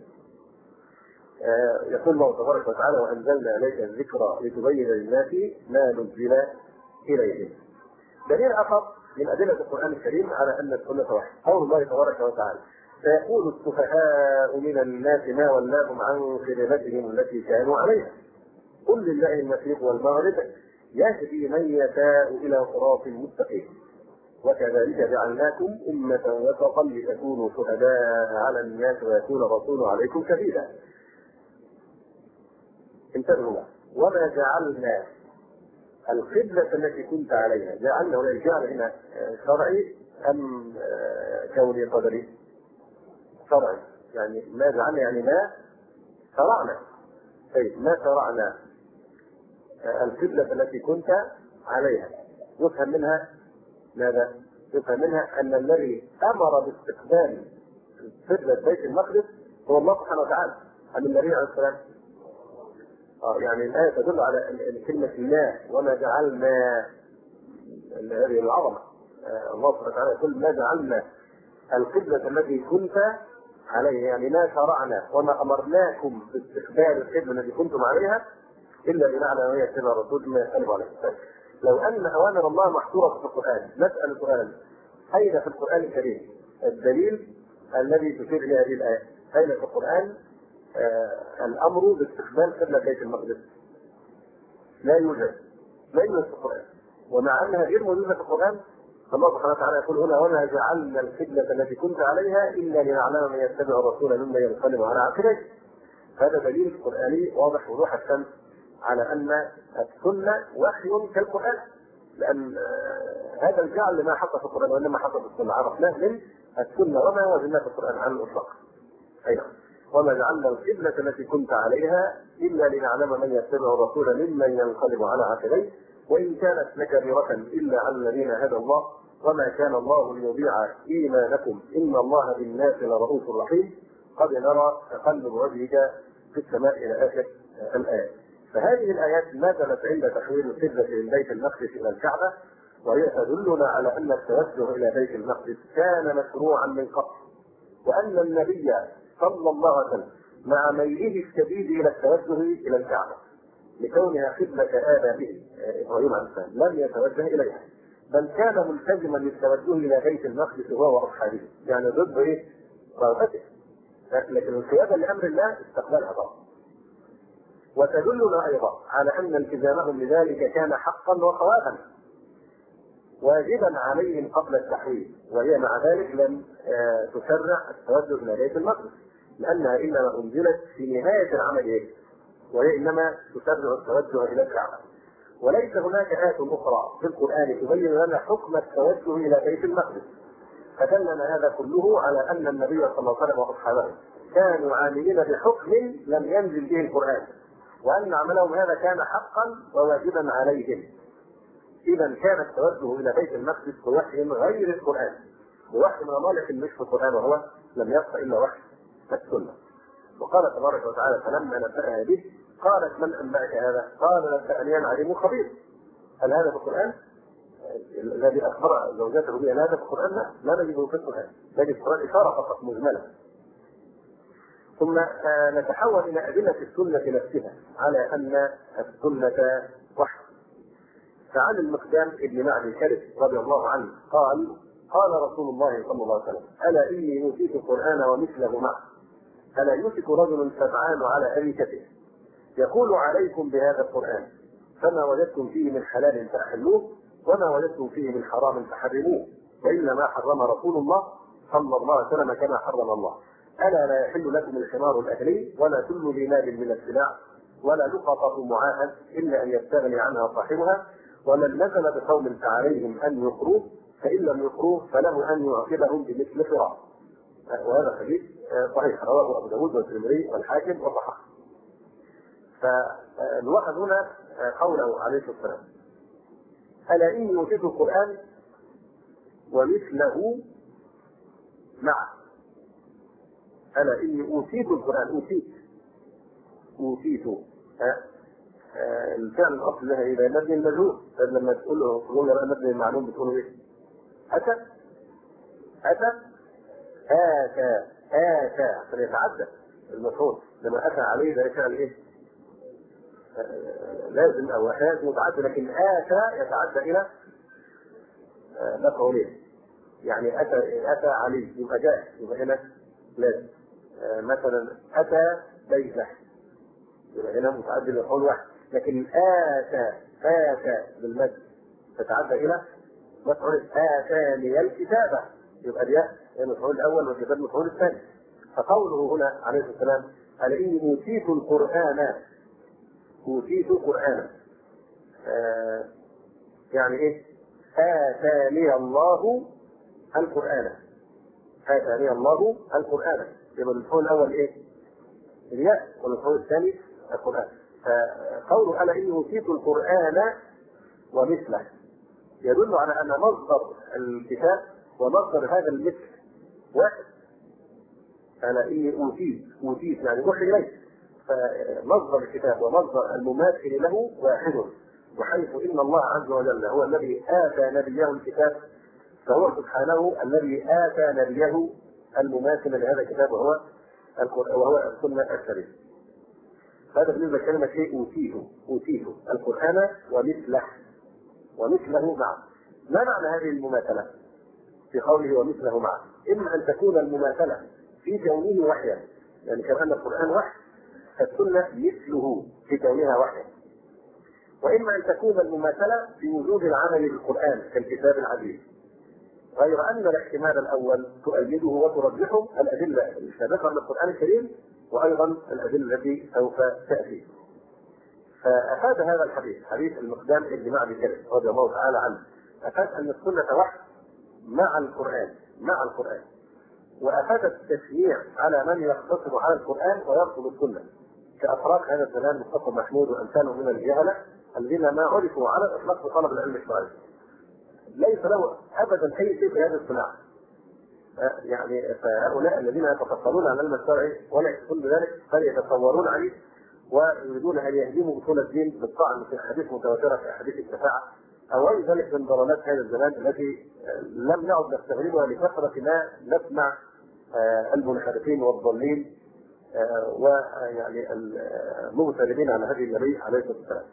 يقول الله تبارك وتعالى: وأنزلنا إليك الذكر لتبين للناس ما نزل إليهم. دليل آخر من أدلة القرآن الكريم على أن السنة واحد قول الله تبارك وتعالى: سيقول السفهاء من الناس ما ولاهم عن قبلتهم التي كانوا عليها قل لله المشرق والمغرب يهدي من يشاء إلى صراط مستقيم وكذلك جعلناكم أمة وسطا لتكونوا شهداء على الناس ويكون الرسول عليكم شهيدا. انتبهوا: وما جعلنا القبلة التي كنت عليها، جعلنا ولا جعل هنا شرعي أم كوني قدري؟ شرعي، يعني ما جعلنا يعني ما شرعنا. طيب ما شرعنا القبلة التي كنت عليها، يفهم منها ماذا؟ يفهم منها أن الذي أمر باستقبال قبلة بيت المقدس هو الله سبحانه وتعالى، عن النبي عليه السلام. يعني الآية تدل على كلمة الله وما جعلنا، هذه العظمة. الله سبحانه وتعالى يقول ما جعلنا القبلة التي كنت عليها، يعني ما شرعنا وما أمرناكم باستقبال القبلة التي كنتم عليها إلا لنعلم من يتبع الرسول ما يختلف عليه. لو أن أوامر الله محصورة في القرآن، نسأل سؤال: أين في القرآن الكريم الدليل الذي تشير إلى هذه الآية؟ أين في القرآن الأمر باستقبال قبلة بيت المقدس؟ لا يوجد، لا يوجد في القرآن. ومع أنها غير موجودة في القرآن، الله سبحانه وتعالى يقول هنا: وما جعلنا القبلة التي كنت عليها إلا لنعلم من يتبع الرسول ممن ينقلب على عقبيه. هذا دليل قرآني واضح وضوح الشمس على أن السنة وحي كالقرآن، لأن هذا الجعل لما حصل في القرآن وإنما حصل في السنة، عرفناه من السنة وما وجدناه في القرآن عن الإطلاق. أيضا وما جعلنا القبلة التي كنت عليها إلا لنعلم من يتبع الرسول ممن ينقلب على عقبيه وإن كانت لكبيرة إلا على الذين هدى الله وما كان الله ليضيع إيمانكم إن الله بالناس لرؤوف رحيم قد نرى تقلب وجهك في السماء إلى آخر الآية. فهذه الآيات نزلت عند تحويل القبلة من بيت المقدس إلى الكعبة، وهي تدلنا على أن التوجه إلى بيت المقدس كان مشروعا من قبل، وأن النبي صلى الله عليه وسلم مع ميله الشديد إلى التوجه إلى الكعبة لكونها قبلة آبائه إبراهيم عليه السلام لم يتوجه إليها، بل كان ملتزما للتوجه إلى بيت المقدس هو وأصحابه، يعني ضد إيه؟ رغبته، لكن القيادة لأمر الله استقبلها طبعا. وتدلنا أيضا على أن التزامهم لذلك كان حقا وصوابا واجبا عليهم قبل التحويل، وهي مع ذلك لم تشرع التوجه إلى بيت المقدس، لأنها إنما أنزلت في نهاية العمل، وهي إنما تشرع التوجه إلى الكعبة. وليس هناك آية أخرى في القرآن تبين لنا حكم التوجه إلى بيت المقدس، فدلنا هذا كله على أن النبي صلى الله عليه وسلم وأصحابه كانوا عاملين بحكم لم ينزل به القرآن، وأن عملهم هذا كان حقا وواجبا عليهم. إذا كان التوجه إلى بيت المقدس بوحي غير القرآن، بوحي من الله لكن مش في القرآن، وهو لم يبق إلا وحي السنة. وقال تبارك وتعالى: فلما نبأها به قالت: من أنبأك هذا؟ قال: نبأني العليم خبير. هل هذا في القرآن؟ الذي أخبر زوجته به هل هذا في القرآن؟ لا نجده في القرآن، نجد في القرآن إشارة فقط مجملة. ثم نتحول إلى أدلة السنة نفسها على أن السنة وحي. فعن المقدام ابن معدي الكرب رضي الله عنه قال: قال رسول الله صلى الله عليه وسلم: ألا إني أوتيت القرآن ومثله معه، ألا يوشك رجل سبعان على أريكته يقول عليكم بهذا القرآن فما وجدتم فيه من حلال فأحلوه وما وجدتم فيه من حرام فحرموه، وإنما حرم رسول الله صلى الله عليه وسلم كما حرم الله. ألا لا يحل لكم الحمار الأهلي ولا كل ذي مال من السلاح ولا لقطة معاهد إلا أن يستغني عنها صاحبها، ومن نزل بقوم فعليهم أن يقروه فإن لم يقروه فله أن يعاقبهم بمثل فراق. وهذا حديث صحيح رواه أبو داود والترمذي والحاكم وصححه. فالواحد هنا قوله عليه الصلاة والسلام: ألا إني أوتيت القرآن ومثله معه. ألا إني أوتيت القرآن، أوتيت الفعل الأصل لها إذا مبني المجهول، لما تقول له مبني المعلوم بتقول إيه؟ أتى عشان يتعدى المفعول، لما أتى عليه ده فعل إيه؟ لازم أو لازم يتعدى، لكن آتى يتعدى إلى مفعولين، يعني أتى عليه يبقى جاء، يبقى هنا لازم. مثلا أتى بيته يبقى هنا متعدى لمفعول واحد، لكن آتى بالمد تتعدى إلى مفعول. آتاني الكتابة يبقى الياء المفعول الأول والكتاب المفعول الثاني. فقوله هنا عليه الصلاة والسلام: ألا إني أوتيت القرآن، أوتيت قرآنا، يعني إيه؟ آتاني الله القرآن، آتاني الله القرآن. يبقى المفعول الأول إيه؟ الياء، والمفعول الثاني القرآن. فقوله أنا إني أوتيت القرآن ومثله يدل على أن مصدر الكتاب ومصدر هذا المثل واحد. أنا إني أوتيت يعني روح إليه، فمصدر الكتاب ومصدر المماثل له واحد. وحيث إن الله عز وجل هو الذي آتى نبيه الكتاب، فهو سبحانه الذي آتى نبيه المماثل لهذا الكتاب وهو السنة الشريفة. هذا بالنسبة لكلمة شيء أوتيه القرآن ومثله معه. ما معنى هذه المماثلة في قوله ومثله معه؟ إما أن تكون المماثلة في كونه وحيا، يعني كأن القرآن وحي فالسنة مثله في كونها وحيا، وإما أن تكون المماثلة في وجود العمل بالقرآن كالكتاب العزيز، غير أن الاحتمال الأول تؤيده وترجحه الأدلة السابقة من القرآن الكريم وأيضا الأدلة التي سوف تأتي. فأفاد هذا الحديث، حديث المقدام بن معدي كرب رضي الله تعالى عنه، أفاد أن السنة وحي مع القرآن، وأفاد التشجيع على من يقتصر على القرآن ويرفض السنة كأفراد هذا الزمان مصطفى محمود وأمثاله من الجهلة الذين ما عرفوا على الإطلاق بطلب العلم الشرعي، ليس له أبدا أي شيء في هذا الصناعة. يعني فهؤلاء الذين يتفصلون عن العلم الشرعي ولا يحسن بذلك فليتصورون عليه ويريدون أن يهدموا أصول الدين بالطعن في أحاديث متواترة في أحاديث الشفاعة أو غير ذلك من ضلالات هذا الزمان التي لم نعد نستغربها لكثرة ما نسمع المنحرفين والضالين ويعني المغتربين على هدي النبي عليه الصلاة والسلام.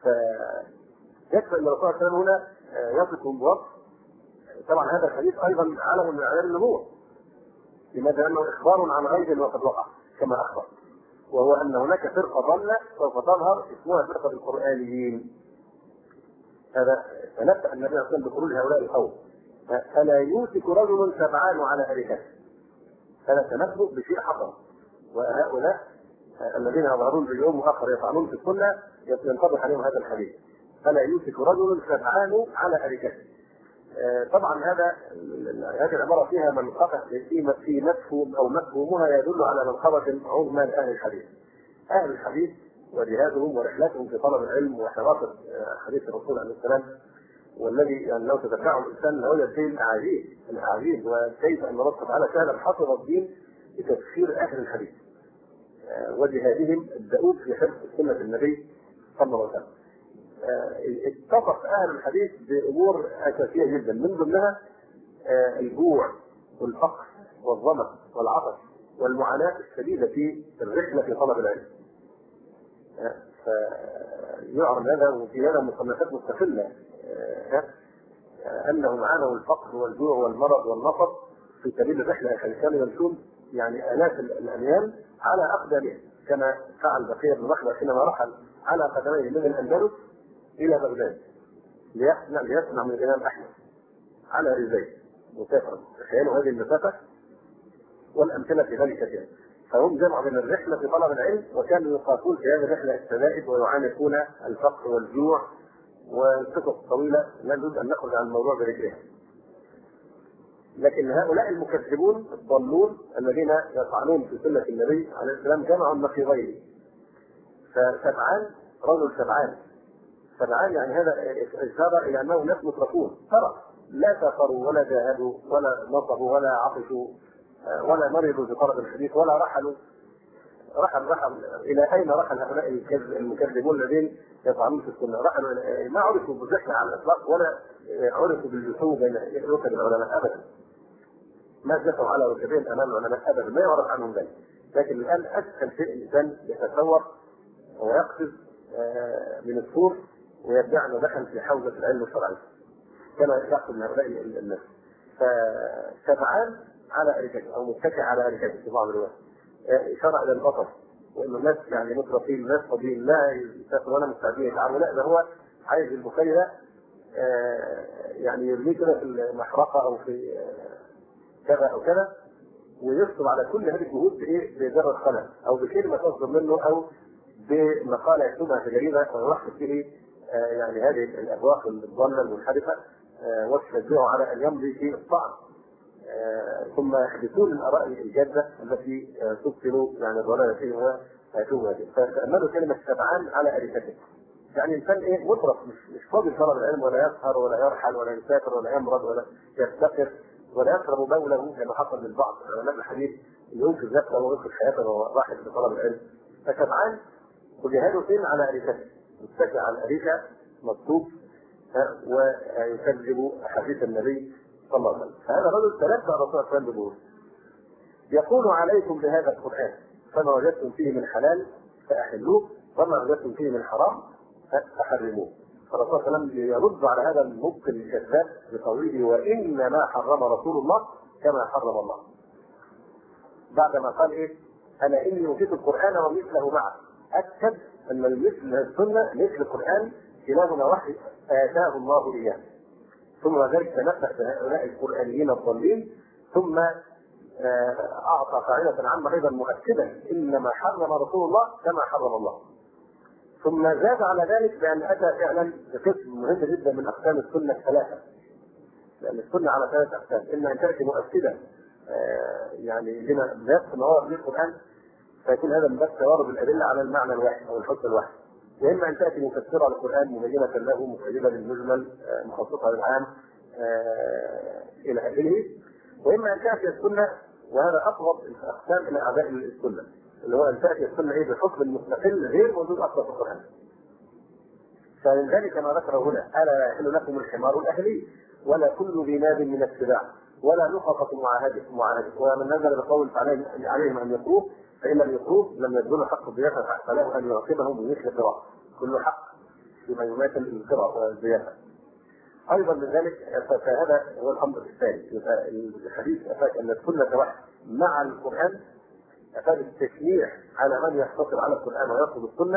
فيكفي أن الرسول صلى الله عليه وسلم هنا يصف بوصف. طبعا هذا الحديث أيضا علم من أعيان النبوة، لماذا؟ لأنه إخبار عن غيب وقد وقع كما أخبر، وهو أن هناك فرقة ضالة سوف تظهر اسمها فرقة القرآنيين. هذا فنبدأ النبي صلى الله عليه وسلم بخروج هؤلاء القوم، فلا يوشك رجل سبعان على أريكته، هذا تنبؤ بشيء حصل. وهؤلاء الذين يظهرون باليوم وآخر يطعنون في السنة ينطبق عليهم هذا الحديث، فلا يوشك رجل سبعان على أريكته. طبعا هذه العبارة فيها منقبة في مفهوم أو مفهومها يدل على منقبة عظمى لأهل الحديث. أهل الحديث وجهادهم ورحلتهم في طلب العلم وحراسة حديث الرسول عليه السلام، والذي يعني لو تتبعه الإنسان لوجد فيه الأعاجيب وكيف أن الله تعالى كان حفظ الدين بتفسير أهل الحديث وجهادهم الدؤوب في حفظ سنة النبي صلى الله عليه وسلم. اتصف أهل الحديث بأمور أساسية جدا، من ضمنها الجوع والفقر والظمأ والعطش والمعاناة الشديدة في الرحلة في طلب العلم. فيعرض هذا وفي هذا مصنفات مستقلة أنهم عانوا الفقر والجوع والمرض والنصب في سبيل الرحلة، كانوا يمشون يعني آلاف الأميال على أقدامهم، كما فعل بقية بن مخلد حينما رحل على قدميه من الأندلس إلى بغداد ليصنع من الإمام أحمد على رجليه مسافرا. تخيلوا هذه المسافة، والأمثلة في ذلك كثيرة. فهم جمعوا بين الرحلة في طلب العلم وكانوا يخافون في هذه الرحلة الشدائد ويعانقون الفقر والجوع والقصص الطويلة، لا نريد أن نخرج عن الموضوع برجلها. لكن هؤلاء المكذبون الضالون الذين يطعنون في سنة النبي عليه السلام جمعوا النقيضين. فسبعان رجل سبعان يعني هذا إشارة إلى أنهم ناس مترفون ترى لا سافروا ولا جاهدوا ولا نصبوا ولا عطشوا ولا مرضوا في طلب الحديث ولا رحل إلى أين رحل هؤلاء المكذبون الذين يطعنون في السنة؟ رحلوا ما عرفوا بالرحلة على الإطلاق ولا عرفوا بالجسوم بين ركب العلماء أبدا، ما جثوا على ركبين أمام العلماء أبدا، ما يعرف عنهم ذلك. لكن الآن أسهل شيء الإنسان يتصور ويقفز من السور ويدعي أنه دخل في حوزة العلم الشرعي كما يحصل من هؤلاء الناس. فسبعان على أريكته أو متكئ على أريكته في بعض الروايات، إشارة إلى البطر وإنه الناس يعني مترفين ناس فاضيين لا يسافروا ولا مستعدين يتعاملوا، لا ده هو عايز البخاري ده يعني يرميه كده في المحرقة أو في كذا أو كذا ويكتب على كل هذه الجهود بإيه؟ بذرة خلل أو بكلمة تصدر منه أو بمقالة يكتبها في جريدة ويوحد به يعني هذه الأبواق الضالة المنحرفة وتشجعه على أن يمضي في الطعن، ثم يحدثون الآراء الجادة التي تبطل يعني الضلالة فيه هاتوه هذه. فتأملوا كلمة شبعان على أريكته. يعني إنسان إيه مطرف، مش فاضي طلب العلم، ولا يسهر ولا يرحل ولا يسافر ولا يمرض ولا يفتقر ولا يشرب بوله كما حصل للبعض علماء الحديث اللي ينقذ نفسه وينقذ حياته وهو راحل لطلب العلم. فشبعان وجهاده فين؟ على أريكته، متكئ على الأريكة مكتوب ويكذب حديث النبي صلى الله عليه وسلم. فهذا الرجل تلقى الرسول صلى الله عليه وسلم يقول عليكم بهذا القرآن فما وجدتم فيه من حلال فأحلوه وما وجدتم فيه من حرام فحرموه. فالرسول صلى الله عليه وسلم يرد على هذا المبطل الكذاب بقوله وإنما حرم رسول الله كما حرم الله. بعدما قال إيه؟ أنا إني أوتيت القرآن ومثله معه، أكد أن مثل السنة مثل القرآن كلاهما وحي آتاه الله إياه. ثم ذلك تنبأ بهؤلاء القرآنيين الضالين، ثم أعطى قاعدة عامة أيضا مؤكدة إنما حرم رسول الله كما حرم الله. ثم زاد على ذلك بأن أتى فعلا بقسم مهم جدا من أقسام السنة الثلاثة، لأن السنة على ثلاث أقسام: إما أن تأتي مؤكدة يعني لما ذات ما ورد به القرآن فيكون هذا من باب توارد الأدلة على المعنى الواحد أو الحكم الواحد، وإما أن تأتي مفسرة للقرآن مبينة له مقيدة للمجمل مخصصة للعام إلى آخره، وإما أن تأتي السنة، وهذا أقرب الأقسام إلى أعداء السنة، اللي هو أن تأتي السنة إيه بحكم المستقل غير موجود أصلا في القرآن. فمن ذلك ما ذكر هنا: ألا يحل لكم الحمار الأهلي ولا كل ذي ناب من السباع ولا نقطة معاهدة. ومن نزل بقول عليهم أن يقروه فإن لم يقروه لم يبذلوا حق الضيافة فله أن يعاقبهم بمثل قراءة، كل حق بما يماثل القراءة والضيافة. أيضا من ذلك فهذا هو الأمر الثاني. الحديث أفاد أن السنة واحد مع القرآن، أفاد التشنيع على من يحتفظ على القرآن ويرفض السنة،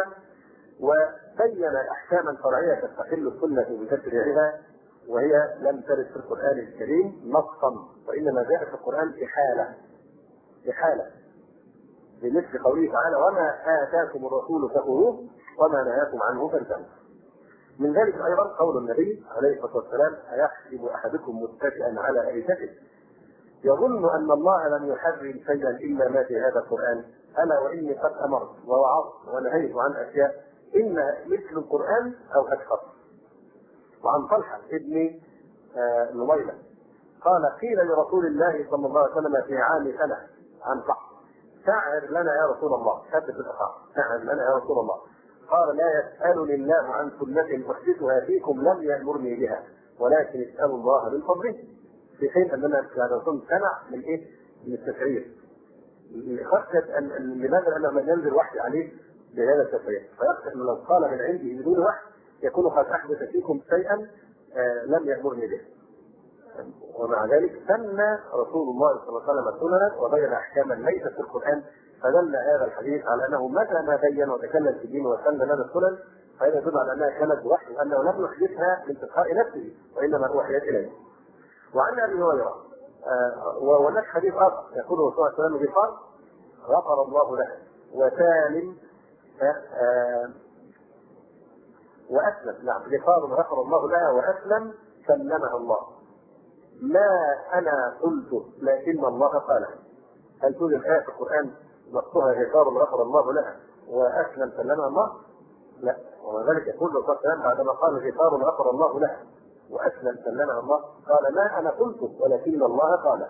وبين أحكاما فرعية تستقل السنة بتشريعها وهي لم ترد في القرآن الكريم نصا، وإنما جاءت في القرآن إحالة بمثل قوله تعالى: وما آتاكم الرسول فخذوه وما نهاكم عنه فانتهوا. من ذلك أيضا قول النبي عليه الصلاة والسلام: أيحسب أحدكم متكئا على أريكته يظن أن الله لم يحرم شيئا إلا ما في هذا القرآن، ألا وإني قد أمرت ووعظت ونهيت عن أشياء إن مثل القرآن أو أكثر. وعن طلحة ابن نميلة قال: قيل لرسول الله صلى الله عليه وسلم في عام سنة عن صح: سعر لنا يا رسول الله، ثبت الأخاء، سعر لنا يا رسول الله. قال: لا يسألني الله عن سنة أحدثها فيكم لم يأمرني بها ولكن اسألوا الله من فضله. في حين أننا كنا سمع من إيه؟ من التشريع. خشية أن لماذا أنا من ينزل وحي عليه بهذا التشريع، فيخشى أنه لو قال من عنده بدون وحي يكون قد أحدث فيكم شيئا لم يأمرني به. ومع ذلك سن رسول الله صلى الله عليه وسلم سننا وبين أحكاما ليست في القرآن، فدل هذا الحديث على أنه متى ما بين وتكلم في الدين وسن لنا السنن فهذا يدل على أنها كانت بوحي، وأنه لم يحدثها من تلقاء نفسه وإنما أوحيت إليه. وعن أبي هريرة وهناك حديث آخر يقول الرسول صلى الله عليه وسلم: غفار غفر الله له وسالم وأسلم. نعم، غفار غفر الله لها وأسلم سلمها الله. ما أنا قلت لكن الله قال. هل توجد آية في القرآن نصها غفار غفر الله لها وأسلم سلمها الله؟ لا. وذلك يقول الرسول صلى الله عليه وسلم بعدما قال غفار غفر الله لها وأسلم سلمها الله قال: ما أنا قلت ولكن الله قال.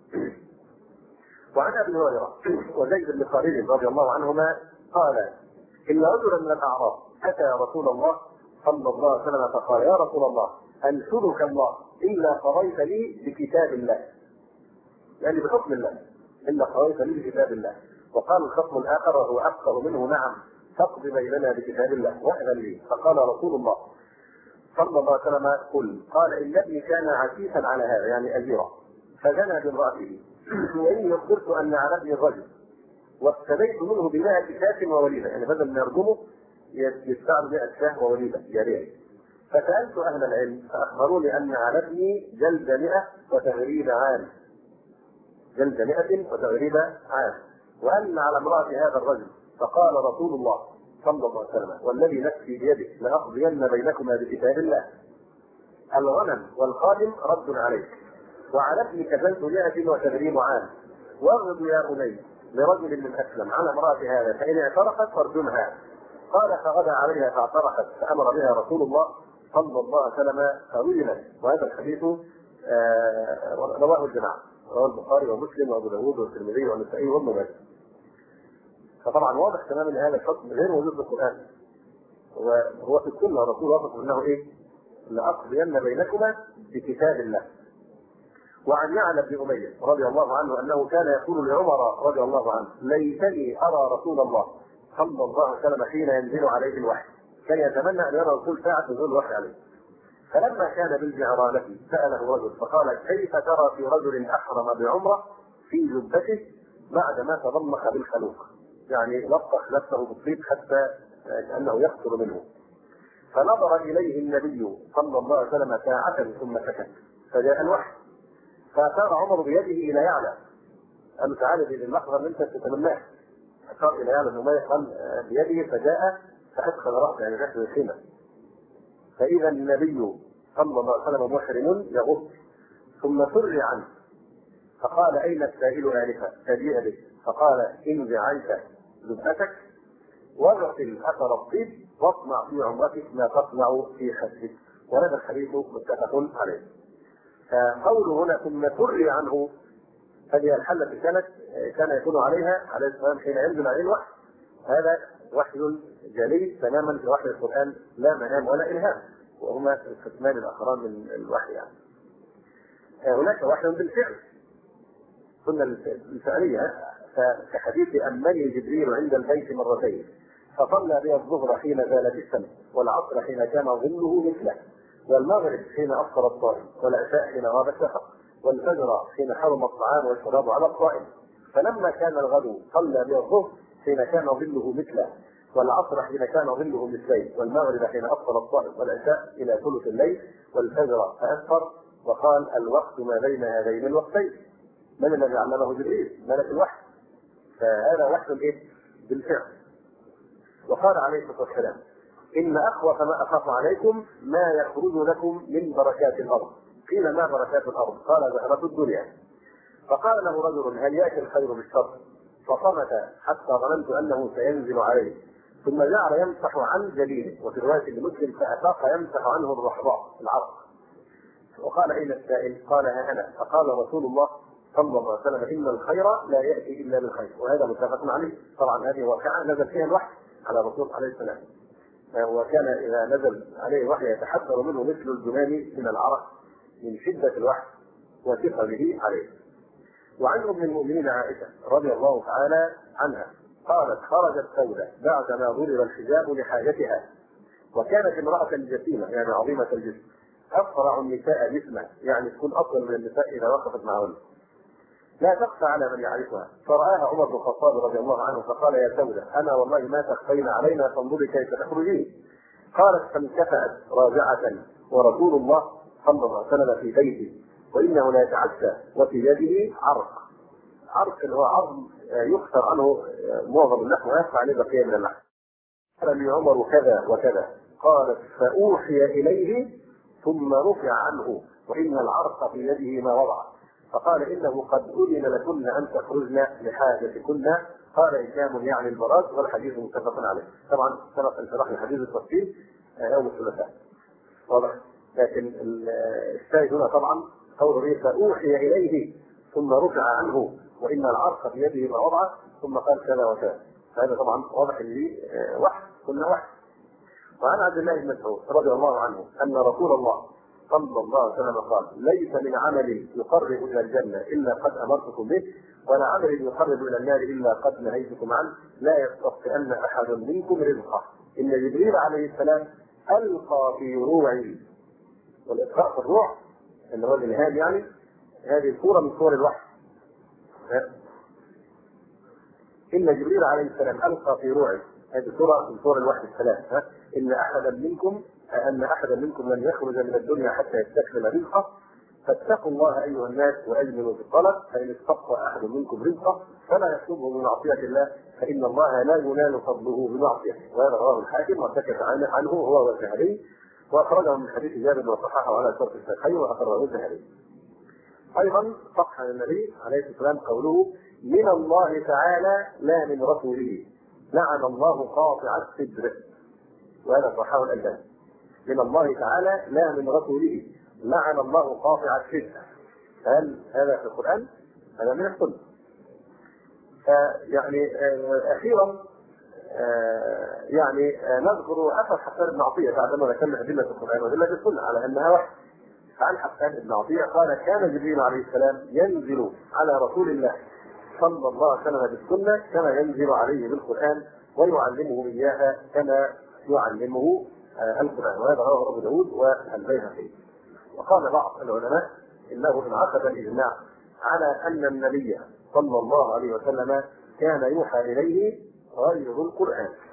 وعن أبي هريرة وزيد بن خالد رضي الله عنهما قال: إن رجلا من الأعراب أتى رسول الله صلى الله عليه وسلم فقال: يا رسول الله أنشدك الله إلا قضيت لي بكتاب الله، يعني بحكم الله، إلا قضيت لي بكتاب الله. وقال الخصم الآخر وهو أكثر منه: نعم، فاقض بيننا بكتاب الله وأذن لي. فقال رسول الله صلى الله عليه وسلم: قل. قال: إن ابني كان عسيفا على هذا، يعني أجيرا، فزنى بامرأته، وإني أخبرت أن على ابني الرجل وافتديت منه ب100 شاة ووليدة، يعني بدل ما يرجمه يدفع 100 شاة ووليدة جارية. فسألت أهل العلم فأخبروني أن على ابني جلد 100 عام، جلد 100 عام، وأن على امرأة هذا الرجل. فقال رسول الله صلى الله عليه وسلم: والذي نفسي بيده لأقضين بينكما بكتاب الله. الغنم والخادم رد عليك، وعلى ابنك جلد 180 عام، واغض يا بني لرجل من أسلم على امرأة هذا فإن اعترفت فارجمها. قال فغدا عليها فاعترفت فأمر بها رسول الله صلى الله عليه وسلم فوجلت. وهذا الحديث رواه الجماعة، رواه البخاري ومسلم وأبو داود والترمذي والنسائي وابن ماجه. فطبعا واضح تماما ان هذا الحكم غير موجود في القرآن، وهو في السنة الرسول وصف انه لأقضين بينكما بكتاب الله. وعن يعلى بن أمية رضي الله عنه أنه كان يقول لعمر رضي الله عنه ليتني أرى رسول الله صلى الله عليه وسلم حين ينزل عليه الوحي. كان يتمنى أن يرى الرسول ساعة نزول الوحي عليه. فلما كان بالجعرانة سأله رجل فقال كيف ترى في رجل أحرم بعمرة في جبته بعدما تضمخ بالخلوق، يعني لطخ نفسه بالطيب حتى كأنه يقتل منه. فنظر إليه النبي صلى الله عليه وسلم ساعة ثم سكت، فجاء الوحي فأشار عمر بيده إلى يعلى قال له تعالى في اللحظة اللي أنت تتمناها. أشار إلى يعلى بن أمية قال بيده فجاء فأدخل رأسه يعني داخل الخيمة، فإذا النبي صلى الله عليه وسلم محرم يغض ثم سر عنه. فقال أين السائل آنفا؟ فجيء به فقال انزع عنك جبهتك واغسل أثر الطيب واصنع في عمرتك ما تصنع في خدك. وهذا الحديث متفق عليه. فقوله هنا ثم سر عنه هذه الحلة كان يكون عليها عليه السلام حين ينزل عليه الوحي. هذا وحي جلي تماما في وحي القرآن، لا منام ولا إلهام، وهما القسمان الآخران من الوحي. يعني هناك وحي بالفعل سنة الفعلية كحديث أمني جبريل عند البيت مرتين فصلى بها الظهر حين زالت الشمس والعصر حين كان ظله مثله والمغرب حين أفطر الصائم والعشاء حين غاب الشفق والفجر حين حرم الطعام والشراب على الصائم. فلما كان الغد صلى بها الظهر حين كان ظله مثله والعصر حين كان ظله مثلين والمغرب حين أفطر الصائم والعشاء إلى ثلث الليل والفجر فأسفر. وقال الوقت ما بين هذين الوقتين. من الذي علمه؟ جبريل ملك الوحي. فهذا وحي بالفعل. وقال عليه الصلاة والسلام إن أخوف ما أخاف عليكم ما يخرج لكم من بركات الأرض. قيل ما بركات الأرض؟ قال زهرة الدنيا. فقال له رجل هل يأتي الخير بالشر؟ فصمت حتى ظننت أنه سينزل عليه ثم جعل يمسح عن جليله. وفي رواية لمسلم فأفاق يمسح عنه الرحضاء العرق. وقال أين السائل؟ قال ها أنا. فقال رسول الله صلى الله عليه وسلم إن الخير لا يأتي إلا بالخير. وهذا متفق عليه. طبعا هذه واقعة نزل فيها الوحي على الرسول عليه السلام، وكان إذا نزل عليه الوحي يتحذر منه مثل الجمام من العرق من شدة الوحي وثقله عليه. وعن أم المؤمنين عائشة رضي الله تعالى عنها قالت خرجت سودة بعدما ضرب الحجاب لحاجتها وكانت امرأة جسيمة يعني عظيمة الجسم أسرع النساء جسما يعني تكون أفضل من النساء إذا وقفت معهن لا تخفى على من يعرفها. فرآها عمر بن الخطاب رضي الله عنه فقال يا سودة أنا والله ما تخفين علينا فانظري كيف تخرجين. قالت فانكفأت راجعة ورسول الله صلى الله عليه وسلم في بيته وإنه لا يتعشى وفي يده عرق اللي هو عظم يكسر عنه معظم اللحم ويدفع عليه بقية من اللحم. قال لي عمر كذا وكذا. قالت فأوحي إليه ثم رفع عنه وإن العرق في يده ما وضع. فقال إنه قد أذن لكن أن تخرجن لحاجتكن. قال إسلام يعني البراز والحديث متفق عليه. طبعا سبق أن شرحنا حديث التفصيل يوم الثلاثاء واضح، لكن الشاهد هنا طبعا قوله فأوحي إليه ثم رفع عنه وإن العرق في يده ما وضع ثم قال كذا وكذا. هذا طبعا واضح ان لي وحي كنا وحي. وعن عبد الله بن مسعود رضي الله عنه ان رسول الله صلى الله عليه وسلم قال ليس من عمل يقرب الى الجنه الا قد امرتكم به ولا عمل يقرب الى النار الا قد نهيتكم عنه لا يستطيعن احد منكم رزقه. ان جبريل عليه السلام القى في روعي والإقراء في الروح اللي هو الإلهام يعني هذه صورة من صور الوحي. إن جبريل عليه السلام ألقى في روعي هذه صورة من صور الوحي الثلاث. إن أحدا منكم لن يخرج من الدنيا حتى يستكمل رزقه فاتقوا الله أيها الناس وأجملوا في الطلب فإن استطاع أحد منكم رزقه فلا يطلبه بمعصية الله فإن الله لا ينال فضله بمعصيته. وهذا رواه الحاكم وسكت عنه هو والذهبي وأخرجه من حديث جابر وصححه على شرط الشيخين وأخرجه الذهبي. أيضا صح عن النبي عليه الصلاة والسلام قوله من الله تعالى لا من رسوله. لعن الله قاطع الصدر. وهذا صححه الألباني. من الله تعالى لا من رسوله، لعن الله قاطع الصدر. هل هذا في القرآن؟ هذا من السنة. يعني أخيرا يعني نذكر أثر حسان بن عطية بعدما ذكرنا أدلة القرآن وأدلة السنة على أنها وحي. فعن حسان بن عطية قال: كان جبريل عليه السلام ينزل على رسول الله صلى الله عليه وسلم بالسنة كما ينزل عليه بالقرآن، ويعلمه إياها كما يعلمه القرآن. وهذا رواه أبو داود والبيهقي. وقال بعض العلماء إنه انعقد الإجماع على أن النبي صلى الله عليه وسلم كان يوحى إليه غير القرآن.